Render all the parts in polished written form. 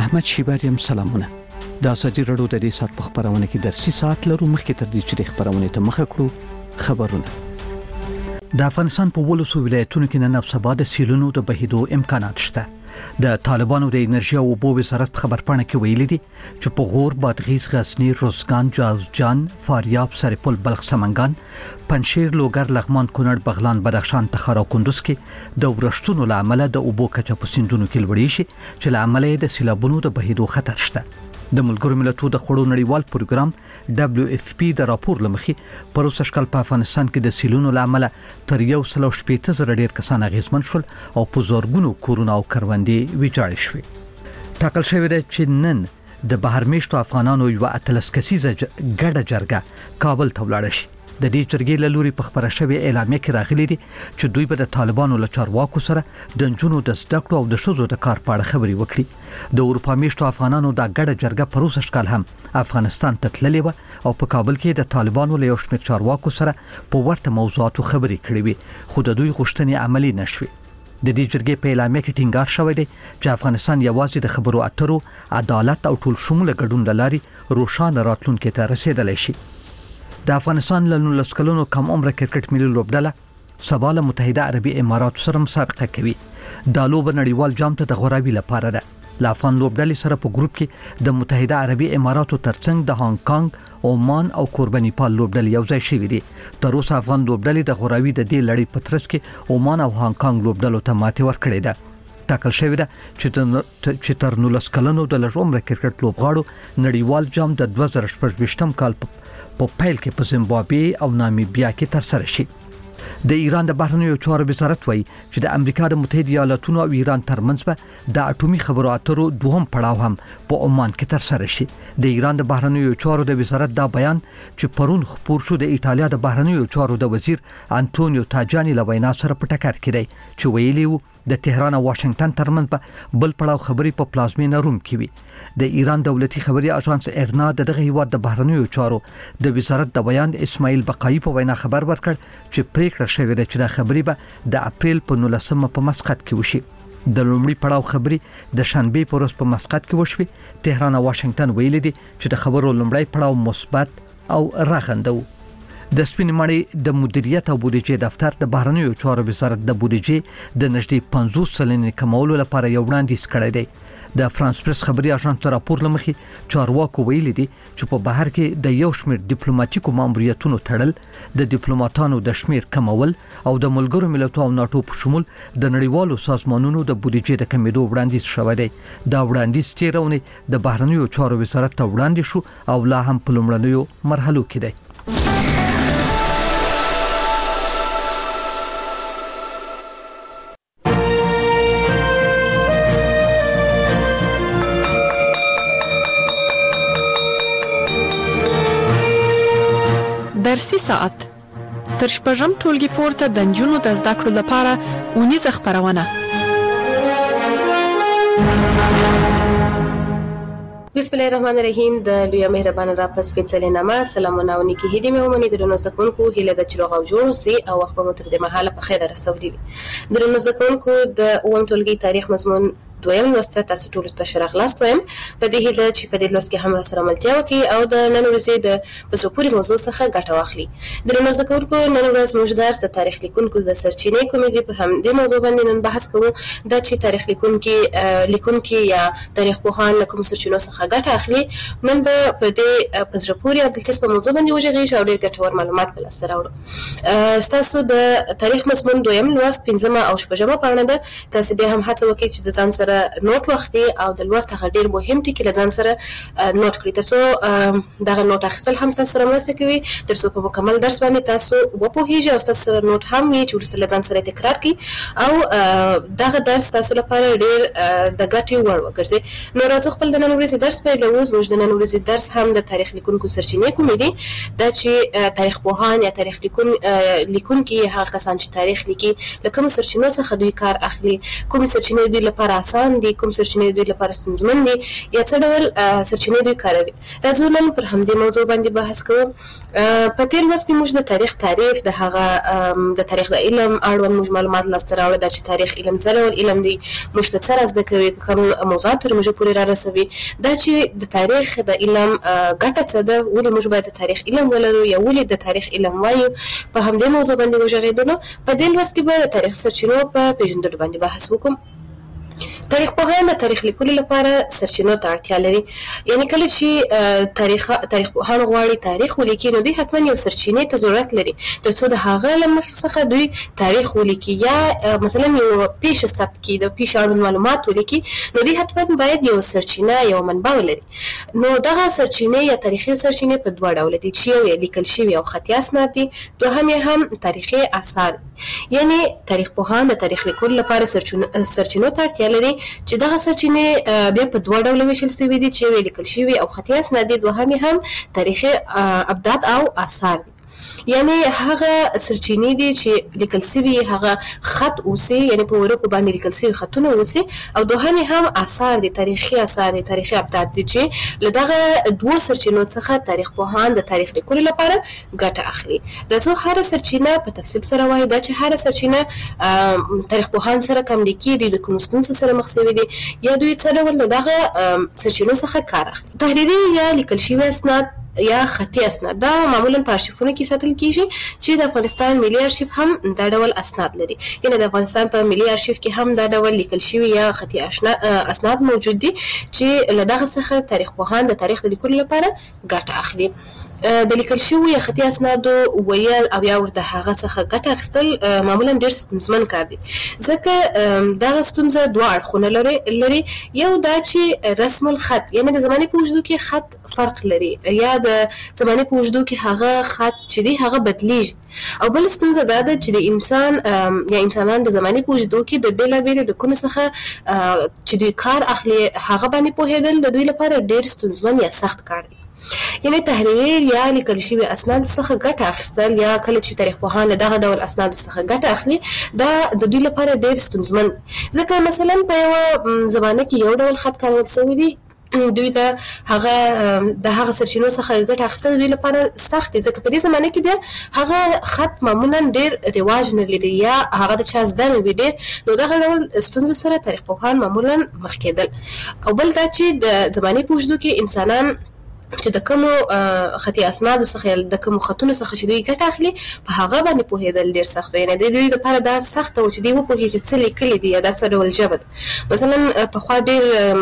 احمد شیباریم سلامونه. دا ازادي رادیو د دې سات په خبرونه کې درسي سات لرو مخکې تر دې چې د خبرونه ته مخه کړو خبرونه. د افغانستان په ولسو ولایتونو کې نن سبا د سیلونو د بهیدو امکانات شته. د طالبانو د انرژي او اوبو وزارت په خبرپاڼه کې ویلي دي چې په غور، بادغیس، غزنی، روزګان، جوزجان، فاریاب، سرپل، بلخ، سمنګان، پنشیر، لوګر، لغمان، کونړ، بغلان، بدخشان، تخار او کندوز کې د ورښتونو لامل د اوبو کچه په سیندونو کې لوړې شي چې لامل د سیلابونو د بهیدو خطر شته. د ملګرو ملتونو د خړو نړیوال پروګرام WFP د راپور لمخې پروسه شکل په افغانستان کې د سیلونو لامل تر 180,000 ډیر کسان اغیزمن شول او په زورګونو کورونه او کروندې ویجاړ شوې. ټاکل شوی دی چې نن د بهر میشتو افغانانو یو اتلس کسیزه ګډه جرګه کابل ته ولاړه شي. د دې جرګې له لوري په خبره شوی اعلامیه کې راغلي دي چې دوی به د طالبانو له چارواکو سره د نجونو د زده کړو او د ښځو د کار په اړه خبرې وکړي. د اروپا میشتو افغانانو د ګډه جرګه پروسه شکل هم افغانستان ته تللې و او په کابل کې د طالبانو له یو شمېر چارواکو سره په ورته موضوعاتو خبرې کړې وي، خو د دوی غوښتنې عملي نشوي. د دې جرګې په اعلامیه کې ټینګار شوی دی چې افغانستان یوازې د خبرو اترو، عدالت او ټول شموله ګډون لاري روښانه راتلونکي ته رسیدلی شي. د افغانستان له 19 کلونو کم عمره کرکټ ملي لوبډله سبا له متحده عربي اماراتو سره مسابقه کوي. دا لوبه نړیوال جام ته د غوراوي لپاره ده. له افغان لوبډلې سره په ګروپ کې د متحده عربي اماراتو ترڅنګ د هانګ کانګ، عمان او کوربنیپال لوبډلې یو ځای شوې دي. تر اوسه افغان لوبډلې د غوراوي د دې لړۍ په ترڅ کې عمان او هانګ کانګ لوبډلو ته ماتې ورکړې ده. ټاکل شوی ده چې تر 19 کلونو د لږ عمره کرکټ لوبغاړو نړیوال جام د 2024 کال په پیل کې په زیمبابوې او نامیبیا کې تر سره شي. د ایران د بهرنیو چارو وزارت وایي چې د امریکا د متحده ایالاتونو او ایران ترمنځ به د اټومي خبرو اترو دوهم پړاو هم په عمان کې تر سره شي. د ایران د بهرنیو چارو د وزارت دا بیان چې پرون خپور شو د ایتالیا د بهرنیو چارو د وزیر انټونیو تاجانی له وینا سره په ټکر کې دی چې ویلي وو د تهران او واشنگټن ترمنځ په بل پړاو خبرې په پلازمینه روم کې وي. د ایران دولتي خبري اژانس ارنا دغه هیواد د بهرنیو چارو د وزارت د بیان اسماعیل بقایي په وینا خبر ورکړ چې پریکړه شوې ده چې د خبري به د اپریل په 19 په مسقط کې وشي. د لومړي پړاو خبري د شنبه په ورځ په مسقط کې وشوي. تهران او واشنگټن ویلي دي چې د خبرو لومړی پړاو مثبت او راغنده و. د سپین مړی د مدیریت او بودیجې دفتر د بهرنیو چارو وزارت د بودیجې د نږدې 50 سلنې کمولو لپاره یو وړاندیز کړی دی. د فرانس پریس خبري اژانس راپور لمخې چارواکو ویلي دي چې په بهر کې د یو شمېر ډیپلوماټیکو ماموریتونو تړل، د ډیپلوماټانو د شمېر کمول او د ملګرو ملتونو او ناتو په شمول د نړیوالو سازمانونو د بودیجې د کمیدو وړاندیز شوی دی. دا وړاندیز تیرونه د بهرنیو چارو وزارت ته وړاندې شو او لا هم په لومړنیو مرحلو کې دی. درسي ساعت تر شپږم ټولګي پورته د نجونو د زده کړو لپاره اونیزه خپرونه. بسم الله الرحمن الرحیم. د لوی مهربان را پس سپیڅلې نامه سلامونه او نیکی هدي مې ومني. درنو زده کوونکو هیله د چروغ او جوړ سي او وخت په متر د محاله په خیر رسولي. درنو زده کوونکو د اوم ټولګي تاریخ مضمون دویم لوست تاسو ټول ته شرح لاست وایم. په دې هیله چې په دې لوست کې هم سره ملتیا وکړي او د نن ورځې د پسپوري موضوع څخه ګټه واخلي. درنو زده کوونکو نن ورځ موږ درس د تاریخ لیکونکو د سرچینې کومېږي پر هم دې موضوع باندې نن بحث کوو. دا چې تاریخ لیکونکي یا تاریخ پوهان له کوم سرچینو څخه ګټه اخلي. نن به په دې پسپوري او دلچسپ موضوع باندې وژغېږو او ډېر ګټور معلومات په لاس راوړو. تاسو د تاریخ مضمون دویم لوست 5مه او 6مه پاڼه ده. تاسو به هم هڅه وکړئ چې د ځان سره نوٹ واخلي او د لوست هغه ډیر مهم ټکي له ځان سره نوٹ کړئ ترڅو دغه نوٹ اخیستل هم تاسو سره مرسته کوي ترڅو په مکمل درس باندې تاسو وپوهیږئ او تاسو سره نوٹ هم وي چې ورسره له ځان سره تکرار کړئ او دغه درس تاسو لپاره ډیر د ګټې وړ وګرځي. نو راځو خپل د نن ورځې درس پیلوو. زموږ د نن ورځې درس هم د تاریخ لیکونکو سرچینې کومې دي. دا چې تاریخ پوهان یا تاریخ لیکونکي هغه کسان چې تاریخ لیکي له کوم سرچینو څخه دوی کار اخلي، کوم سرچینې دوی لپاره اسان دي، کوم سرچینې دوی لپاره ستونزمن دي، یا څه ډول سرچینې دوی کاروي. راځو نن پر همدې موضوع باندې بحث کوو. په تېر لوست کې موږ د تاریخ تعریف، د هغه د تاریخ د علم اړوند موږ معلومات لاسته راوړل، دا چې تاریخ علم څه ډول علم دی، موږ ته څه را زده کوي، کوم موضوعات تر موږ پورې را رسوي، دا چې د تاریخ د علم ګټه څه ده، ولې موږ باید د تاریخ علم ولرو یا ولې د تاریخ علم وایو. په همدې موضوع باندې وغږېدلو. په دې لوست کې به د تاریخ سرچینو په پیژندلو باندې بحث وکړو. تاریخ پوهان د تاریخ لیکلو لپاره سرچینو ته اړتیا لري. یعنی کله چې تاریخ پوهان غواړي تاریخ ولیکي، نو دوی حتما یو سرچینې ته ضرورت لري ترڅو د هغه له مخې څخه دوی تاریخ ولیکي، یا مثلا یو پیښه ثبت کړي، د پیښې اړوند معلومات ولیکي، نو دوی حتما باید یو سرچینه، یو منبع ولري. نو دغه سرچینې یا تاریخي سرچینې په دوه ډوله دي، چې یو لیکل شوي او خطي اسناد دي، دوهم یې هم تاریخي آثار. یعنی تاریخ پوهان د تاریخ لیکلو لپاره سرچینو ته اړتیا لري چې دغه سرچینې بیا په دوه ډوله ویشل شوي دي، چې یو لیکل شوي او خطي اسناد دي، دوهم یې هم تاریخي ابدات او آثار دي. یعنی هغه سرچینې دي چې لیکل شوي، هغه خط اوسي، یعنی په ورقو باندې لیکل شوي خطونه اوسي، او دوهم هم آثار دي، تاریخي آثار دي، تاریخي ابدات دي، چې له دغه دوه سرچینو څخه تاریخ پوهان د تاریخ لیکلو لپاره ګټه اخلي. راځو هر سرچینه په تفصیل سره وایو. دا چې هر سرچینه تاریخ پوهان سره کوم لیکي دي، د کوم ستونزو سره مخ شوي دي، یا دوی څه ډول له دغه سرچینو څخه کار اخلي. تحریري یا لیکل شوي اسناد یا خطي اسناد دا معمولا په ارشیفونو کې ساتل کیږي، چې د افغانستان ملي ارشیف هم دا ډول اسناد لري. یعنی د افغانستان په ملي ارشیف کې هم دا ډول لیکل شوي یا خطي اسناد موجود دي، چې له دغه څخه تاریخ پوهان د تاریخ د لیکلو لپاره ګټه اخلي. د لیکل شوي یا خطي اسنادو ویل او یا ورته هغه څخه ګټه اخیستل معمولا ډېر ستونزمن کار دی، ځکه دغه ستونزه دوه اړخونه لري. یو دا چې رسم الخط، یعنی د زمانې په اوږدو کې خط فرق لري، یا د زمانې په اوږدو کې هغه خط چې دی هغه بدلیږي. او بل ستونزه دا ده چې د انسان یا انسانان د زمانې په اوږدو کې د بېلابېلو ډکونو څخه چې دوی کار اخلي هغه باندې پوهېدل د دوی لپاره ډېر ستونزمن یا سخت کار دی. یعنی تحریر یا لیکل شوي اسناد څخه ګټه اخیستل، یا کله چې تاریخ پوهان له دغه ډول اسنادو څخه ګټه اخلي، دا د دوی لپاره ډېر ستونزمن، ځکه مثلا په یوه زمانه کې یو ډول خط کارول شوی دی، دوی د هغه سرچینو څخه ګټه اخیستل دوی لپاره سخت دي، ځکه په دې زمانه کې بیا هغه خط معمولا ډېر رواج نه لري، یا هغه د چا زده نه وي ډېر، نو دغه ډول ستونزو سره تاریخ پوهان معمولا مخ کېدل. او بل دا چې د زمانې په اوږدو کې انسانان چې د کومو خطي اسنادو څخه یا د کومو خطونو څخه چې دوی ګټه اخلي په هغه باندې پوهېدل ډېر سخت وي. یعنې د دوی لپاره دا سخته وه چې دوی وپوهېږي څه لیکلي دي یا دا څه ډول ژبه ده. مثلا پخوا ډېر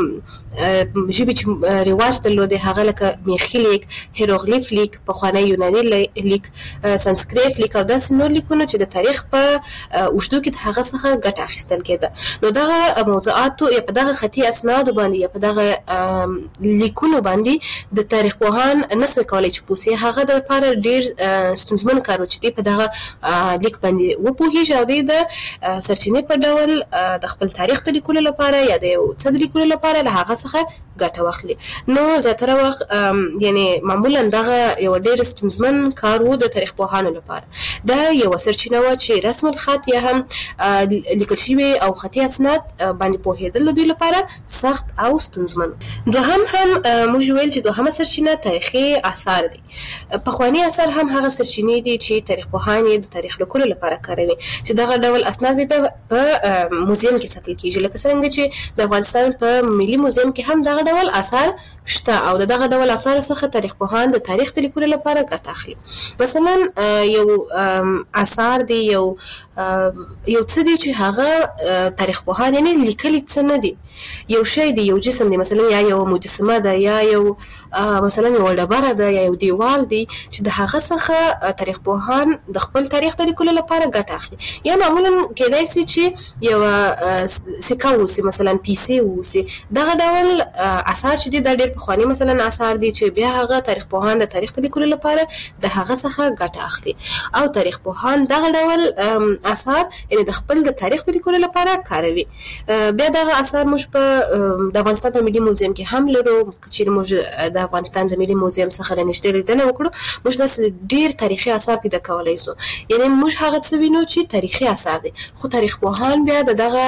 ژبې چې رواج درلودې هغه لکه میخي لیک، هیروغلیف لیک، پخوانی یوناني لیک، سانسکریت لیک او داسې نور لیکونه چې د تاریخ په اوږدو کې د هغه څخه ګټه اخیستل کېده. نو دغه موضوعاتو یا په دغه خطي اسنادو باندې یا په دغه لیکونو باندې د تاریخ پوهان نسوي کولی چې پوه سي. هغه د لپاره ډېر ستونزمن کار و چې دوی په دغه لیک باندې وپوهېږي او دوی د سرچینې په ډول د خپل تاریخ د لیکلو لپاره یا د یو څه د لیکلو لپاره له هغه څخه ګټه واخلي. نو زیاتره وخت یعنی معمولا دغه یو ډېر ستونزمن کار و د تاریخ پوهانو لپاره. دا یوه سرچینه وه چې رسم الخط یا هم لیکل شوي او خطي اسناد باندې پوهېدل د دوی لپاره سخت او ستونزمن. دوهم هم موږ ویل چې دوهمه سرچینه تاریخي آثار دي. پخواني آثار هم هغه سرچینې دي چې تاریخ پوهان یې د تاریخ لیکلو لپاره کاروي، چې دغه ډول اسناد په موزیم کې ساتل کېږي، لکه څرنګه چې د افغانستان په ملي موزیم کې هم دغه ډول آثار شته او دغه ډول آثار څخه تاریخ پوهان د تاریخ د لیکلو لپاره ګټه اخلي. مثلا یو آثار دی، یو څه دی چې هغه تاریخ پوهان یعنی لیکلي څه نه دي، یو شی دی، یو جسم دی، مثلا یا یو مجسمه ده، یا یو مثلا یو ډبره ده، یا یو دیوال دی، چې د هغه څخه تاریخ پوهان د خپل تاریخ د لیکلو لپاره ګټه اخلي. یا معمولا کېدای شي چې یوه سکه اوسي، مثلا پیسې اوسي. دغه ډول آثار چې دي دا ډېر پخواني مثلا آثار دي چې بیا هغه تاریخ پوهان د تاریخ د لیکلو لپاره د هغه څخه ګټه اخلي، او تاریخ پوهان دغه ډول آثار یعنی د خپل د تاریخ د لیکلو لپاره کاروي. بیا دغه آثار موږ په د افغانستان په ملي موزیم کې هم لرو، چې موږ د د افغانستان د ملي موزیم څخه د نږدې لیدنه وکړو موږ داسې ډیر تاریخي آثار پیدا کولی سو. یعنی موږ هغه څه وینو چې تاریخي آثار دي، خو تاریخ پوهان بیا دغه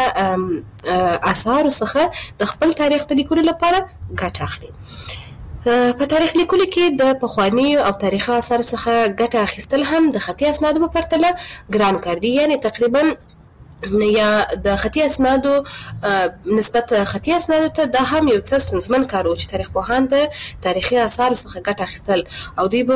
آثار څخه د خپل تاریخ د لیکلو لپاره ګټه اخلي. په تاریخ لیکلو کې د پخواني او تاریخي آثار څخه ګټه اخیستل هم د خطي اسنادو په پرتله ګران کار دي. یعنی تقریبا یا د خطي اسنادو نسبت خطي اسنادو ته دا هم یو څه ستونزمن کار و چې تاریخ پوهان د تاریخي آثارو څخه ګټه اخیستل او دوی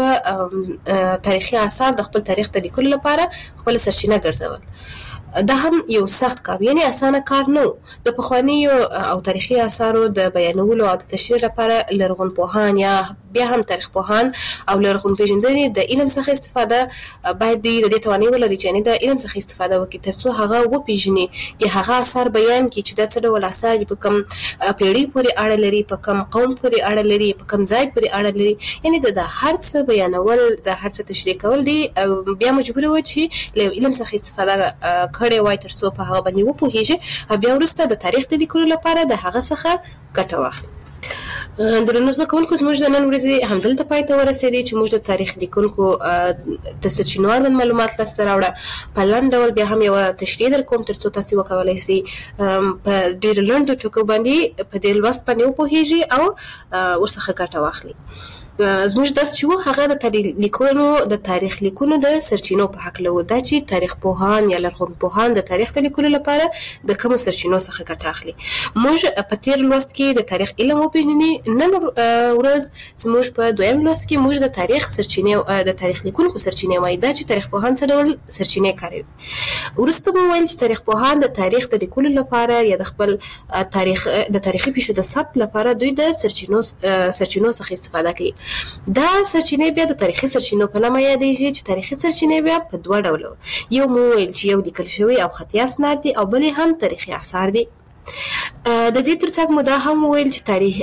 به تاریخي آثار د خپل تاریخ د لیکلو لپاره خپل سرچینه ګرځول. دا هم یو سخت کار، یعنی اسانه کار نه و. د پخوانیو او تاریخي آثارو د بیانولو او د تشریح لپاره لرغونپوهان یا بیا هم تاریخ پوهان او لرغون پیژندنې د علم څخه استفاده باید د دې توانایي ولري چې یعنې د علم څخه استفاده وکړي تر څو هغه وپیژني یا هغه آثار بیان کړي چې دا څه ډول آثار دي، په کوم پیړۍ پورې اړه لري، په کوم قوم پورې اړه لري، په کوم ځای پورې اړه لري. یعنې د هر څه بیانول، د هر څه تشریح کول دي بیا مجبور و چې له علم څخه استفاده کړې وای تر څو په هغه باندې وپوهیږي او بیا وروسته د تاریخ د لیکلو لپاره د هغه څخه ګټه واخلي. درنو زده کوونکو، زموږ د نن ورځې همدلته پای ته ورسېدې چې موږ د تاریخ لیکونکو د سرچینو اړوند معلومات لاسته راوړه. په لنډ ډول بیا هم یوه تشریح در کوم تر څو تاسې وکولی سئ په ډېرو لنډو ټکو باندې په دې لوست باندې وپوهیږي او ورڅخه ګټه واخلي. زموږ درس چې و هغه د تاریخ لیکونو د سرچینو په هکله و، دا چې تاریخ پوهان یا لرغونپوهان د تاریخ د لیکلو لپاره د کومو سرچینو څخه ګټه اخلي. موږ په تیر لوست کې د تاریخ علم وپېژنې، نن ورځ زموږ په دویم لوست کې موږ د تاریخ سرچینې د تاریخ لیکونکو سرچینې وایي، دا چې تاریخ پوهان څه ډول سرچینې کاروي. وروسته به وویل چې تاریخ پوهان د تاریخ د لیکلو لپاره یا د خپل تاریخ د تاریخي پیښو د ثبت لپاره دوی د سرچینو څخه استفاده کوي. دا سرچینې بیا د تاریخي سرچینو په نامه یادېږي چې تاریخي سرچینې بیا په دوه ډوله، یو مو وویل چې یو لیکل شوي او خطي اسناد دي او بلې هم تاریخي آثار دي. د دې ترڅنګ مو دا هم وویل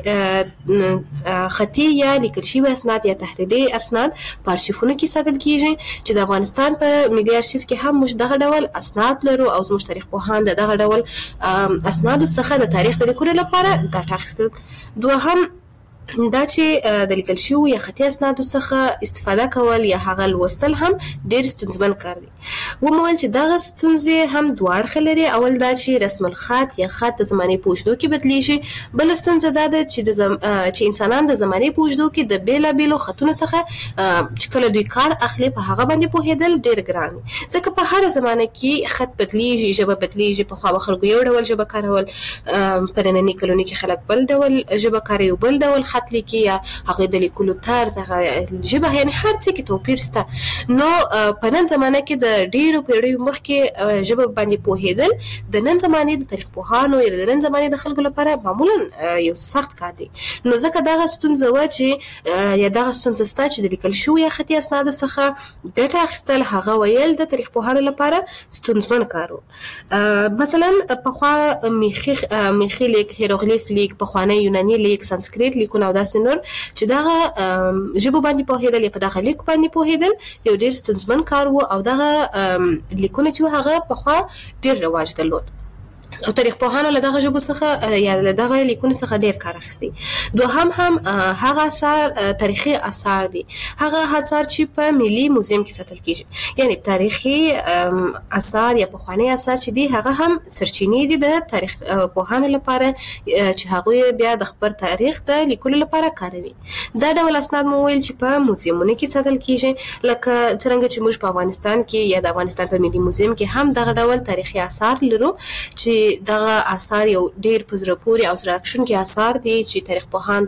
چې خطي یا لیکل شوي اسناد یا تحریري اسناد په ارشیفونو کې ساتل کیږي، چې د افغانستان په ملي ارشیف کې هم موږ دغه ډول اسناد لرو او زموږ تاریخ پوهان د دغه ډول اسنادو څخه د تاریخ د لیکلو لپاره ګټه اخیستل. دوهم دا چې د لیکل شوي یا خطي اسنادو څخه استفاده کول یا هغه لوستل هم ډېر ستونزمن کار دی. ومو ویل چې دغه ستونزې هم دوه اړخه لري. اول دا چې رسم الخط یا خط د زمانې په اوږدو کې بدلیږي، بله ستونزه دا ده چې انسانان د زمانې په اوږدو کې د بېلابېلو خطونو څخه چې کله دوی کار اخلي په هغه باندې پوهېدل ډېر ګران دي، ځکه په هره زمانه کې خط بدلیږي، ژبه بدلیږي. پخوا به خلکو یو ډول ژبه کارول، په ننني کلونو کې خلک بل ډول ژبه کاروي، بل ډول خط لیکي یا هغه د لیکلو طرز، هغه ژبه، یعنې هر څه کې توپیر شته. نو په نن زمانه کې د ډېرو پیړیو مخکې ژبه باندې پوهېدل د نن زمانې د تاریخ پوهانو یا د نن زمانې د خلکو لپاره معمولا یو سخت کار دی. نو ځکه دغه ستونزه وه چې یا دغه ستونزه شته چې د لیکل شوي یا خطي اسنادو څخه ګټه اخیستل هغه ویل د تاریخ پوهانو لپاره ستونزمن کار و. مثلا پخوا میخي لیک، هیروغلیف لیک، پخوانی یوناني لیک، سانسکریت لیکونه او داسې نور چې دغه ژبو باندې پوهېدل یا په دغه لیک باندې پوهېدل یو ډېر ستونزمن کار و او دغه لیکونه چې هغه پخوا ډېر رواج درلود او تاریخ پوهانو له دغه ژبو څخه یا له دغه لیکونو څخه ډېر کار اخیستی. دوهم هم هغه آثار تاریخي آثار دي، هغه آثار چې په ملي موزیم کې ساتل کیږي. یعنی تاریخي آثار یا پخواني آثار چې دي هغه هم سرچینې دي د تاریخ پوهانو لپاره چې هغوی بیا د خپل تاریخ د لیکلو لپاره کاروي. دا ډول اسناد مو ویل چې په موزیمونو کې ساتل کیږي، لکه څرنګه چې موږ په افغانستان کې یا د افغانستان په ملي موزیم کې هم دغه ډول تاریخي آثار لرو چې دغه آثار یو ډېر په زړه پورې او زړه راښکونکي آثار دي چې تاریخ پوهان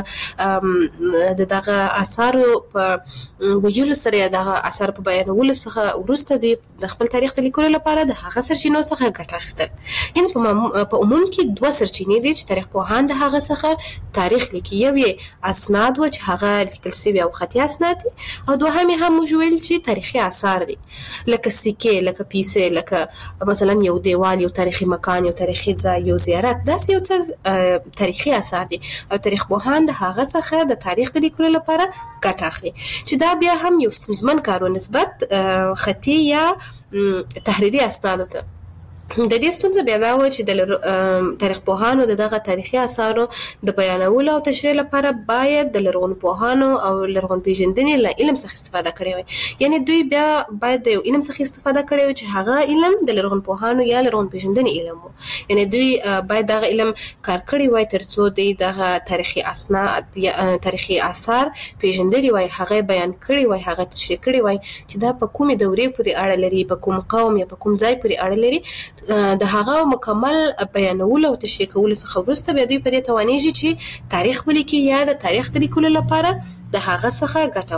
د دغه آثارو په ویلو سره یا دغه آثار په بیانولو څخه وروسته دوی د خپل تاریخ د لیکلو لپاره د هغه سرچینو څخه ګټه اخیستل. یعنې په عموم کې دوه سرچینې دي چې تاریخ پوهان د هغه څخه تاریخ لیکي. یو یې اسناد و چې هغه لیکل شوي او خطي اسناد دي، او دوهم یې هم موږ ویل چې تاریخي آثار دي، لکه سکې، لکه پیسې، لکه مثلا یو دیوال، یو تاریخي مکان، یو تاریخي ځای، یو زیارت، داسې یو څه تاریخي آثار دي او تاریخ پوهان د هغه څخه د تاریخ د لیکلو لپاره ګټه اخلي، چې دا بیا هم یو ستونزمن کار و نسبت خطي یا تحریري اسنادو ته. د دې ستونزه بیا دا و چې د تاریخ پوهانو دغه تاریخي آثارو د بیانولو او تشریح لپاره باید د لرغون پوهانو او لرغون پیژندنې له علم څخه استفاده کړې وي. یعنی دوی بیا باید د علم څخه استفاده کړې وي چې هغه علم د لرغون پوهانو یا لرغون پیژندنې علم وو. یعنی دوی باید دغه علم کار کړی وای ترڅو د دغه تاریخي اسناد یا تاریخي آثار پیژندلي وای، هغه بیان کړی وای، هغه تشریح کړی وای چې دا په کومې دورې پورې اړه لري، په کوم قوم یا په کوم ځای پورې اړه لري. د هغه مکمل بیانولو او تشریح کولو څخه وروسته بیا دوی په دې توانیږي چې تاریخ ولیکي یا د تاریخ د لیکلو لپاره د هغه څخه ګټه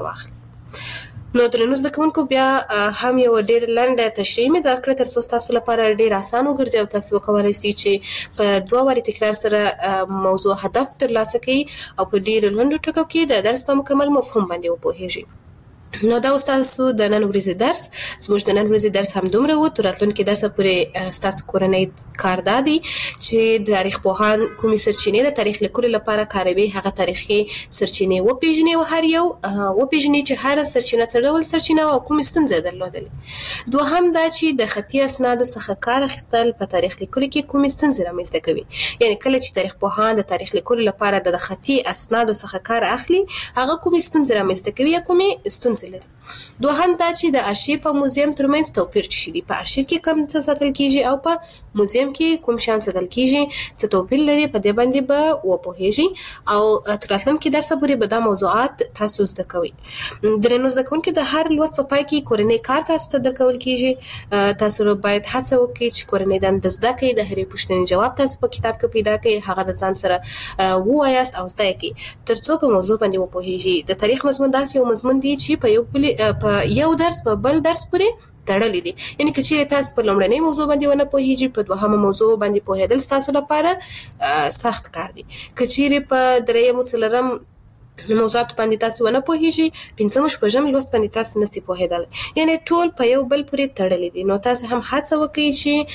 واخلي. نو درنو زده کوونکو بیا هم یو ډېر لنډه تشریح مې درکړه ترڅو ستاسو لپاره ډېر اسان وګرځي او تاسو وکولای شئ چې په 2 واري تکرار سره موضوع هدف ترلاسه کړئ او په ډېرو لنډو ټکو کې د درس په مکمل مفهوم باندې وپوهیږئ. نو دا تاسو د نن ورځې درس، زموږ د نن ورځې درس هم دومره و. تر راتلونکي درسه پورې ستاسو کورنۍ کار دا دی چې د تاریخ پوهان کومې سرچینې د تاریخ لیکلو لپاره کاروي هغه تاریخي سرچینې وپیژني او هر یو وپیژني چې هر سرچینه څه ډول سرچینه او کومې ستونزې درلودلې. دوهم دا چې د خطي اسنادو څخه کار اخیستل په تاریخ لیکلو کې کومې ستونزې رامنځته کوي. یعنی کله چې تاریخ پوهان د تاریخ لیکلو لپاره د خطي اسنادو څخه کار اخلي هغه کومې ستونزې رامنځته کوي یا کومې ستونزې لري. دوهم دا چې د ارشیف او موزیم ترمنځ توپیر شي دي. په ارشیف کې کوم څه ساتل کیږي او په موزیم کې کوم شان ساتل کیږي، څه توپیر لري، په دې باندې به وپوهیږي او تر راتلونکي درسه پورې به دا موضوعات تاسو زده کوئ. درنو زده کوونکي د هر لوست په پای کې کورنۍ کار تاسو ته درکول کیږي. تاسو باید هڅه وکړئ چې کورنۍ دنده زده کړئ، د هرې پوښتنې جواب تاسو په کتاب کې پیدا کړئ، هغه د ځان سره ووایاست او زده کړئ ترڅو په موضوع باندې وپوهیږئ. د تاریخ مضمون داسې یو مضمون دی چې په یو درس په بل درس پورې تړلې دي. یعنی که چیرې تاسو په لومړنۍ موضوع باندې ونه پوهیږئ په دوهمه موضوع باندې پوهېدل ستاسو لپاره سخت کار دی. که چیرې په درېیم او څلورم موضوعات باندې تاسو ونه پوهیږئ پنځم شپږم لوست باندې تاسو نشئ پوهېدلی. یعنی ټول په یو بل پورې تړلې دي. نو تاسو هم هڅه وکړئ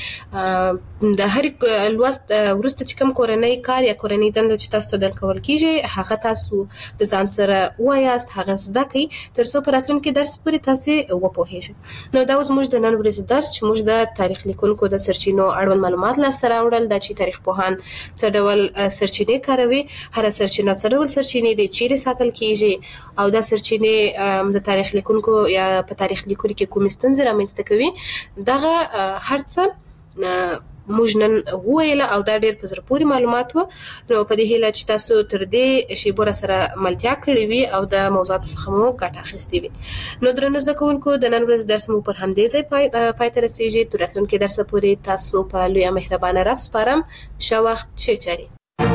چې د هر لوست وروسته چې کوم کورنۍ کار یا کورنۍ دنده چې تاسو ته درکول کیږي هغه تاسو د ځان سره وایاست، هغه زده کړئ ترڅو په راتلونکي درس پورې تاسو وپوهیږئ. نو دا زموږ د نن ورځې درس چې موږ د تاریخ لیکونکو د سرچینو اړوند معلومات لاسته راوړل، دا چې تاریخ پوهان څه ډول سرچینې کاروي، هر سرچینه څه ډول سرچینې دي، چیرې ساتل کیږي او دا سرچینې د تاریخ لیکونکو یا په تاریخ لیکلو کې کومې ستونزې رامنځته کوي. دغه هر څه موږ نن وویل او دا ډېر په زړه پورې معلومات وو. نو په دې هیله چې تاسو تر دې شیبو سره ملتیا کړې وي او د موضوعاتو څخه مو ګټه اخیستې وي. نو درنو زده کوونکو د نن ورځې درس مو پر همدې ځای پای ته رسیږي. تر راتلونکي درسه پورې تاسو په لویه مهربانه رب سپارم. ښه وخت، ښې چارې.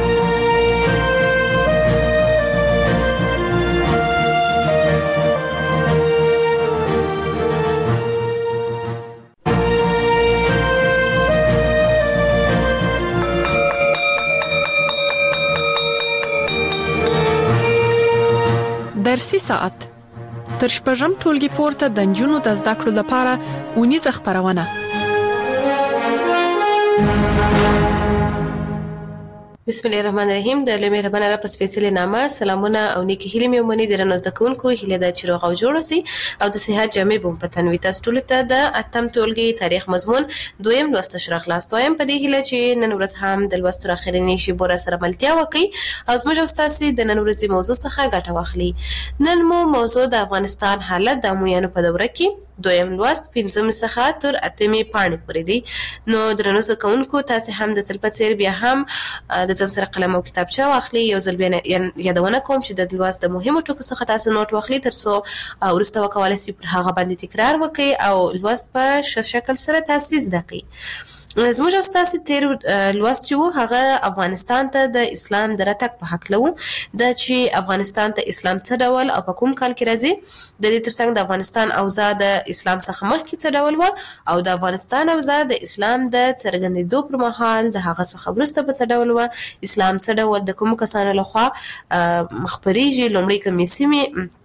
درسي ساعت تر شپږم ټولګي پورته د نجونو د زده کړو لپاره اونیزه خپرونه. بسم الله الرحمن الرحیم. د لوی مهربانه رب په سپېڅلې نامه سلامونه او نیکی هیلې مې ومني. درنو زده کوونکو هیله ده چې روغ او جوړ اوسئ او د صحت جامې به په تن وي. تاسو ټولو ته د 8م ټولګي تاریخ مضمون دویم لوست راخلاص وایم. په دې هیله چې نن ورځ هم د لوست اخرنۍ شیبو سره ملتیا وکړئ او زموږ استاد د نن ورځې موضوع څخه ګټه واخلي. نن مو موضوع د افغانستان حالت د امویانو په دوره کې دویم لوست 5 څخه تر 8 پاڼې پورې دی. نو درنو زده کوونکو تاسو هم د تل په څیر بیا هم د ځان سره قلم او کتابچه واخلئ. یو ځل بیا یادونه کوم چې د لوست د مهمو ټکو څخه تاسو نوٹ واخلئ ترڅو وروسته وکولای شئ پر هغه باندې تکرار وکړئ او لوست په ښه شکل سره تاسو زده کړئ. زموږ استاد تیر لوست چې وو هغه افغانستان ته د اسلام د راتګ په حق لو د چې افغانستان ته اسلام څه ډول او په کوم کال کې راځي، د دې ترڅنګ د افغانستان اوضاع د اسلام څخه مخکې څه ډول و او د افغانستان اوضاع د اسلام د څرګندېدو پر مهال د هغه څخه وروسته په څه ډول و، اسلام څه ډول د کوم کسانو لخوا خپرېږي، لومړی کومې سیمې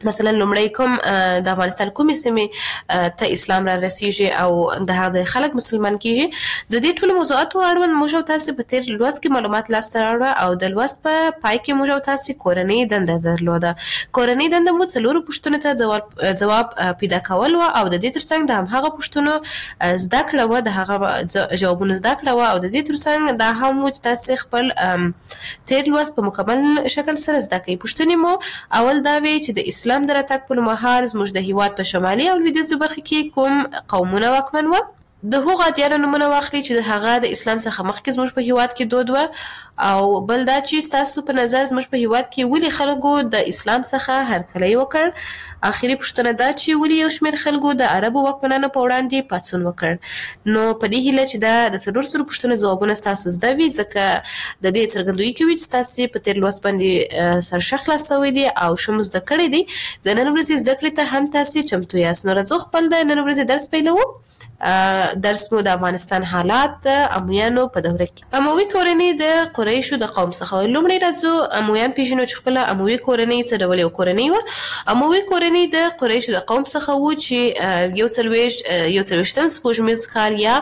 مثلا لومړی کوم د افغانستان کومې سیمې ته اسلام را رسیږي او د هغه خلک مسلمان کیږي. د دې ټولو موضوعاتو اړوند موږ تاسو په تیر لوست کې معلومات لاسته راوړل او د لوست په پای کې موږ تاسو کورنۍ دنده درلوده. کورنۍ دنده مو څلورو پوښتنو ته جواب پیدا کول او د دې ترڅنګ د هغه پوښتنو زده کړه و د هغه جوابونه زده کړه او د دې ترڅنګ دا هم تاسو خپل تیر لوست په مکمل شکل سره زده کړئ. پوښتنې مو اول دا وی چې د اسلام د راتګ پر مهال زموږ د هیواد په شمالي او لویدیځو برخو کې کوم قومونه واکمن و. د هغو ادیانو نمونه واخلي چې د هغه د اسلام څخه مخکې زموږ په هیواد کې دود و او بل دا چې تاسو په نظر زموږ په هیواد کې ولې خلکو د اسلام څخه هرکلی وکړ. اخیری پوښتنه دا چې ولې یو شمېر خلکو د عربو واکمنانو په وړاندې پاڅون وکړ. نو په دې هیله چې دا د څلور سرو پوښتنو ځوابونه تاسو زده وي ځکه د دې څرګندوي کوي چې تاسو په تیر لوست باندې سرشخ خلاصوي دي او شوم زده کړی دي. د نن ورځې زده کړې ته هم تاسو چمتو یاست. نو راځو خپل د نن ورځې درس پیلوو. درس مو د افغانستان حالات د امویانو په دوره کې. اموي کورنۍ د قریشو د قوم څخه. لومړی راځو امویان پیژنو چې خپل اموي کورنۍ څه ډول یو کورنۍ و. اموي کورنۍ د قریشو د قوم څخه و چې یو څلوېښتم سپوږمیز کال یا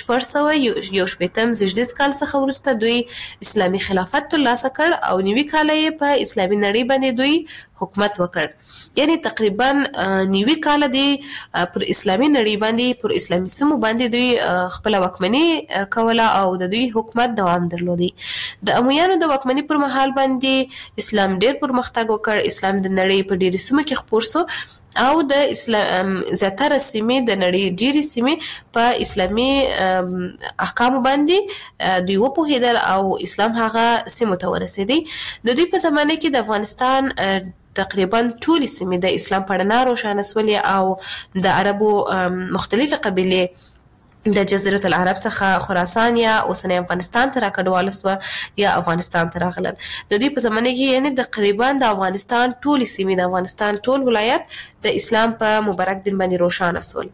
618 زیږدیز کال څخه وروسته دوی اسلامي خلافت ترلاسه کړ او 90 کال یې په اسلامي نړۍ باندې دوی حکومت وکړ. یعنی تقریبا 90 کال دی پر اسلامي نړۍ باندې پر اسلامي سیمو باندې دوی خپل واکمني کوله او د دوی حکومت دوام درلودي. د امویانو د واکمني پر مهال باندې اسلام ډیر پرمختګ وکړ. اسلام د نړۍ په ډیرو سیمو کې خپور شو او د اسلام زیاتره سیمې د نړۍ ډیرې سیمې په اسلامي احکام باندې دوی وپوهیدل او اسلام هغه سیمو ته ورسېدی. د دوی په زمانه کې د افغانستان تقریبا ټول سیمې د اسلام په رڼا روښانه سولې او د عربو مختلفه قبیلې د جزیره العرب څخه خراسان یا اوسنی افغانستان ته راکډوال سو یا افغانستان ته راغلل. د دې په زمانه کې یعنی تقریبا د افغانستان ټول سیمې د افغانستان ټول ولایت د اسلام په مبارک دین باندې روښانه سول.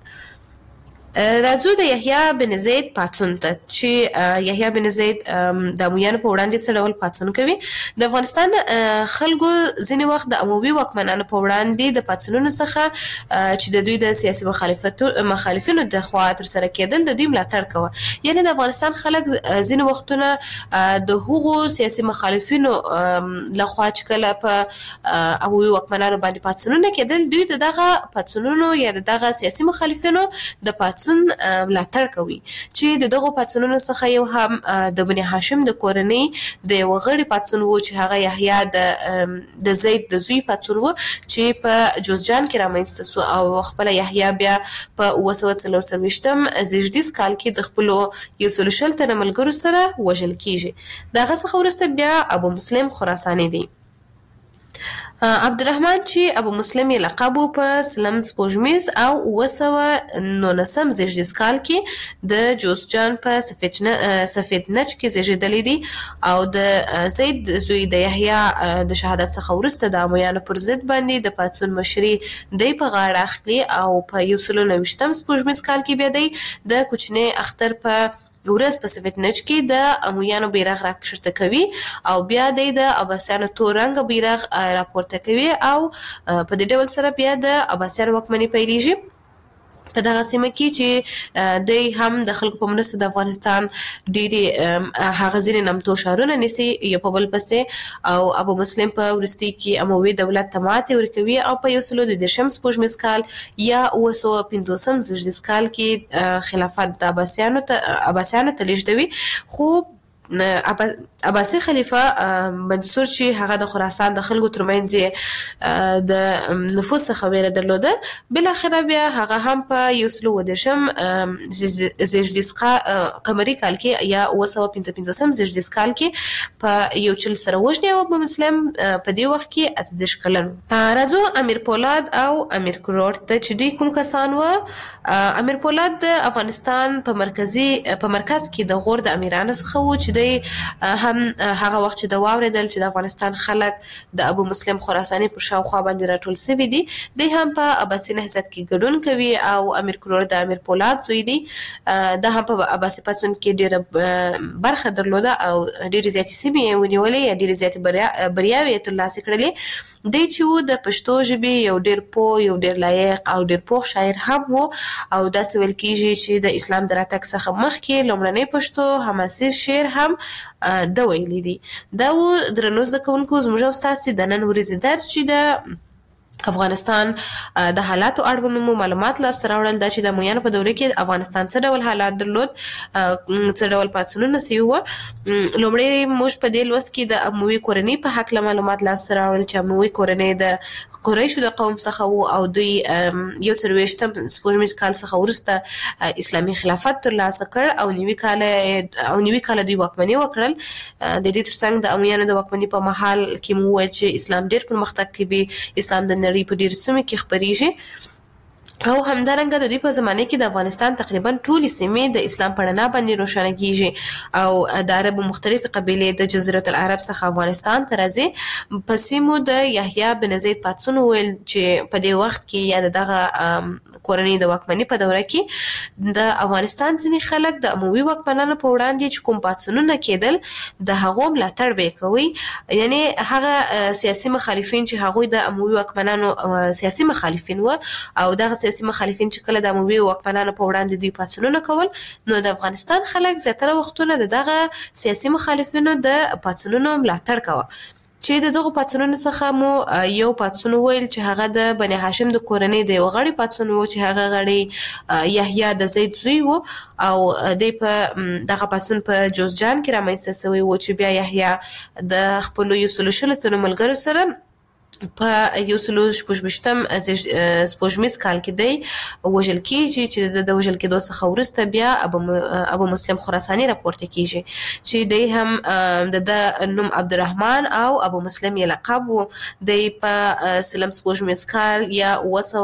راځو د یحیی بن زید پاڅون ته چې یحیی بن زید د امویانو په وړاندې څه ډول پاڅون کوي. د افغانستان خلکو ځینې وخت د اموي واکمنانو په وړاندې د پاڅونونو څخه چې د دوی د سیاسي مخالفینو د خوا تر سره کېدل د دوی ملاتړ کوه. یعنی د افغانستان خلک ځینې وختونه د هغو سیاسي مخالفینو لخوا چې کله په اموي واکمنانو باندې پاڅونونه کېدل دوی دغه پاڅونونو یا دغه سیاسي مخالفینو د پاڅون ملاتړ کوي. چې دغه پاڅونونو څخه یو هم د بني هاشم د کورنۍ د وغړي پاڅون وو چې هغه یحیی د زید د زوی پاڅون وو چې په جوزجان کې رامنځته سو او خپل یحیی بیا په 1940 زیږدیز کال کې د خپل یو سلوشل تر ملګرو سره وژل کیږي. دغه څخه ورسته بیا ابو مسلم خراساني دی. عبدالرحمن چې ابو مسلم یې لقب په سلم سپوږمیز او 1919 زیږدیز کال کې د جوزجان په سفید نج کې زیږیدلی دی او د زید زوی د یحیی د شهادت څخه وروسته د امویانو پر ضد باندې د پاڅون مشري دی په غاړه اخلي او په 1929 سپوږمیز کال کې بیا دی د کوچنی اختر په ورځ په سفید نج کې د امویانو بیرغ راکښته کوي او بیا د عباسیانو تور رنګ بیرغ راپورته کوي او په دې ډول سره بیا د عباسیانو واکمني پیلېږي. په دغه سیمه کې چې دوی هم د خلکو په مرسته د افغانستان ډېرې هغه ځینې نامتو ښارونه نیسي یو په بل پسې او ابو مسلم په وروستي کې اموي دولت ته ماتې ورکوي او په 1910 سپوږمیز کال یا 1950 زیږدیز کال کې خلافت د عباسیانو ته لیږدوي. خو عباسی خلیفہ منصور چې هغه د خراسان د خلکو ترمنځ د نفوذ څخه ویره درلوده بل اخر بیا هغه هم په 1910 زیږدیز قمری کال کې یا 1955 زیږدیز کال کې په یو چل سره وژني او ابو مسلم په دې وخت کې 18 کلن. راځو امیر پولاد او امیر کروړ ته چې دوی کوم کسان و. امیر پولاد د افغانستان په مرکز کې د غور د امیرانو څخه و چې چې دی هم هغه وخت چې د واوریدل چې د افغانستان خلک د ابو مسلم خراساني په شاوخوا باندې راټول شوي دي، دی هم په عباسي نهضت کې ګډون کوي او امیر کروړ د امیر پولاد زوی دی. دا هم په عباسي پاڅون کې ډېره برخه درلوده او ډېرې زیاتې سیمې یې ونیولې یا ډېرې زیاتې بریاوې یې ترلاسه کړلې. دی چې و د پښتو ژبې یو ډېر پوه، یو ډېر لایق او ډېر پوه شاعر هم و او داسې ویل کېږي چې د اسلام د راتګ څخه مخکې لومړنی پښتو حماسي شعر هم ده ویلی دی. دا و درنو زده کوونکو زموږ او ستاسې د نن ورځې درس چې د افغانستان د حالاتو اړوند مو معلومات لاسته راوړل، دا چې د امویانو په دوره کې افغانستان څه ډول حالات درلود، څه ډول پاڅونونه سوي وو. لومړی موږ په دې لوست کې د اموي کورنۍ په هکله معلومات لاسته راوړل چې اموي کورنۍ د قریشو د قوم څخه وو او دوی 140 سپوږمیز کال څخه وروسته اسلامي خلافت ترلاسه کړ او نوي کال دوی واکمني وکړل. د دې ترڅنګ د امویانو د واکمني په مهال کې مو وویل چې اسلام ډېر پرمختګ کوي، اسلام د نړۍ په ډېرو سیمو کې خپریږي او همدارنګه د دوی په زمانه کې د افغانستان تقریبا ټولې سیمې د اسلام په رڼا باندې روښانه کیږي او د عربو مختلفې قبیلې د جزیرة العرب څخه افغانستان ته راځي. په سیمو د یحیی بن زید پاڅون ویل چې په دې وخت کې یا دغه کورنۍ د واکمنۍ په دوره کې د افغانستان ځینې خلک د اموي واکمنانو په وړاندې چې کوم پاڅونونه کېدل د هغو ملاتړ به کوي، یعنی هغه سیاسي مخالفین چې هغوی د اموي واکمنانو سیاسي مخالفین و او دغه سیاسي مخالفین چې کله د اموي واکمنانو په وړاندې دوی پاڅونونه کول، نو د افغانستان خلک زیاتره وختونه د دغه سیاسي مخالفینو د پاڅونونو ملاتړ کوه. چې د دغه پاڅونونو څخه مو یو پاڅون ویل چې هغه د بني هاشم د کورنۍ د یو غړي پاڅون و چې هغه غړي یحیی د زید زوی و او د په دغه پاڅون په جوزجان کې رامنځته شوی و چې بیا یحیی د خپل 140 ملګرو سره په 126 سپوږمیز کال کې دی وژل کېږي چې د وژل کېدو څخه وروسته بیا ابو مسلم خراساني راپورته کېږي چې دی هم د نوم عبدالرحمن او ابو مسلم یې لقب و. دی په سلم سپوږمیز کال یا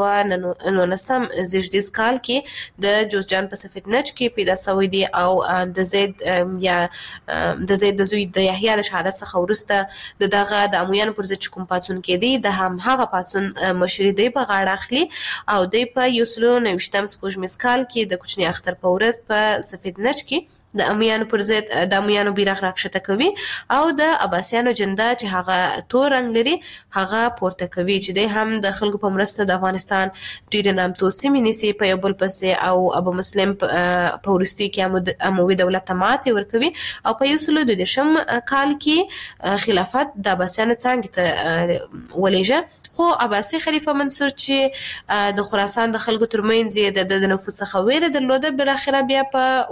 919 زیږدیز کال کې د جوزجان په سفید نج کې پیدا شوی دی او د زید یا د زید د زوی د یحیی د شهادت څخه وروسته دغه د امویانو پر ضد کوم پاڅون کې د هم هغه پاڅون مشري دی په غاړه اخلي او دی په 129 سپوږمیز کال کې د کوچني اختر په ورځ په سفید نج کې د امیانو پر ضد د امیانو بیرغ راکښته کوي او د عباسیانو جنده چې هغه تور رنګ لري هغه پورته کوي چې دی هم د خلکو په مرسته د افغانستان ډېر نامتو سیمې نیسي په یو بل پسې او ابو مسلم په وروستي کې اموي دولت ته ماتې ورکوي او په 122 کال کې خلافت د عباسیانو څنګه ته ولېږه. خو عباسي خلیفه منصور چې د خراسان د خلکو ترمنځ د نفوذ څخه ویره درلوده، بالاخره بیا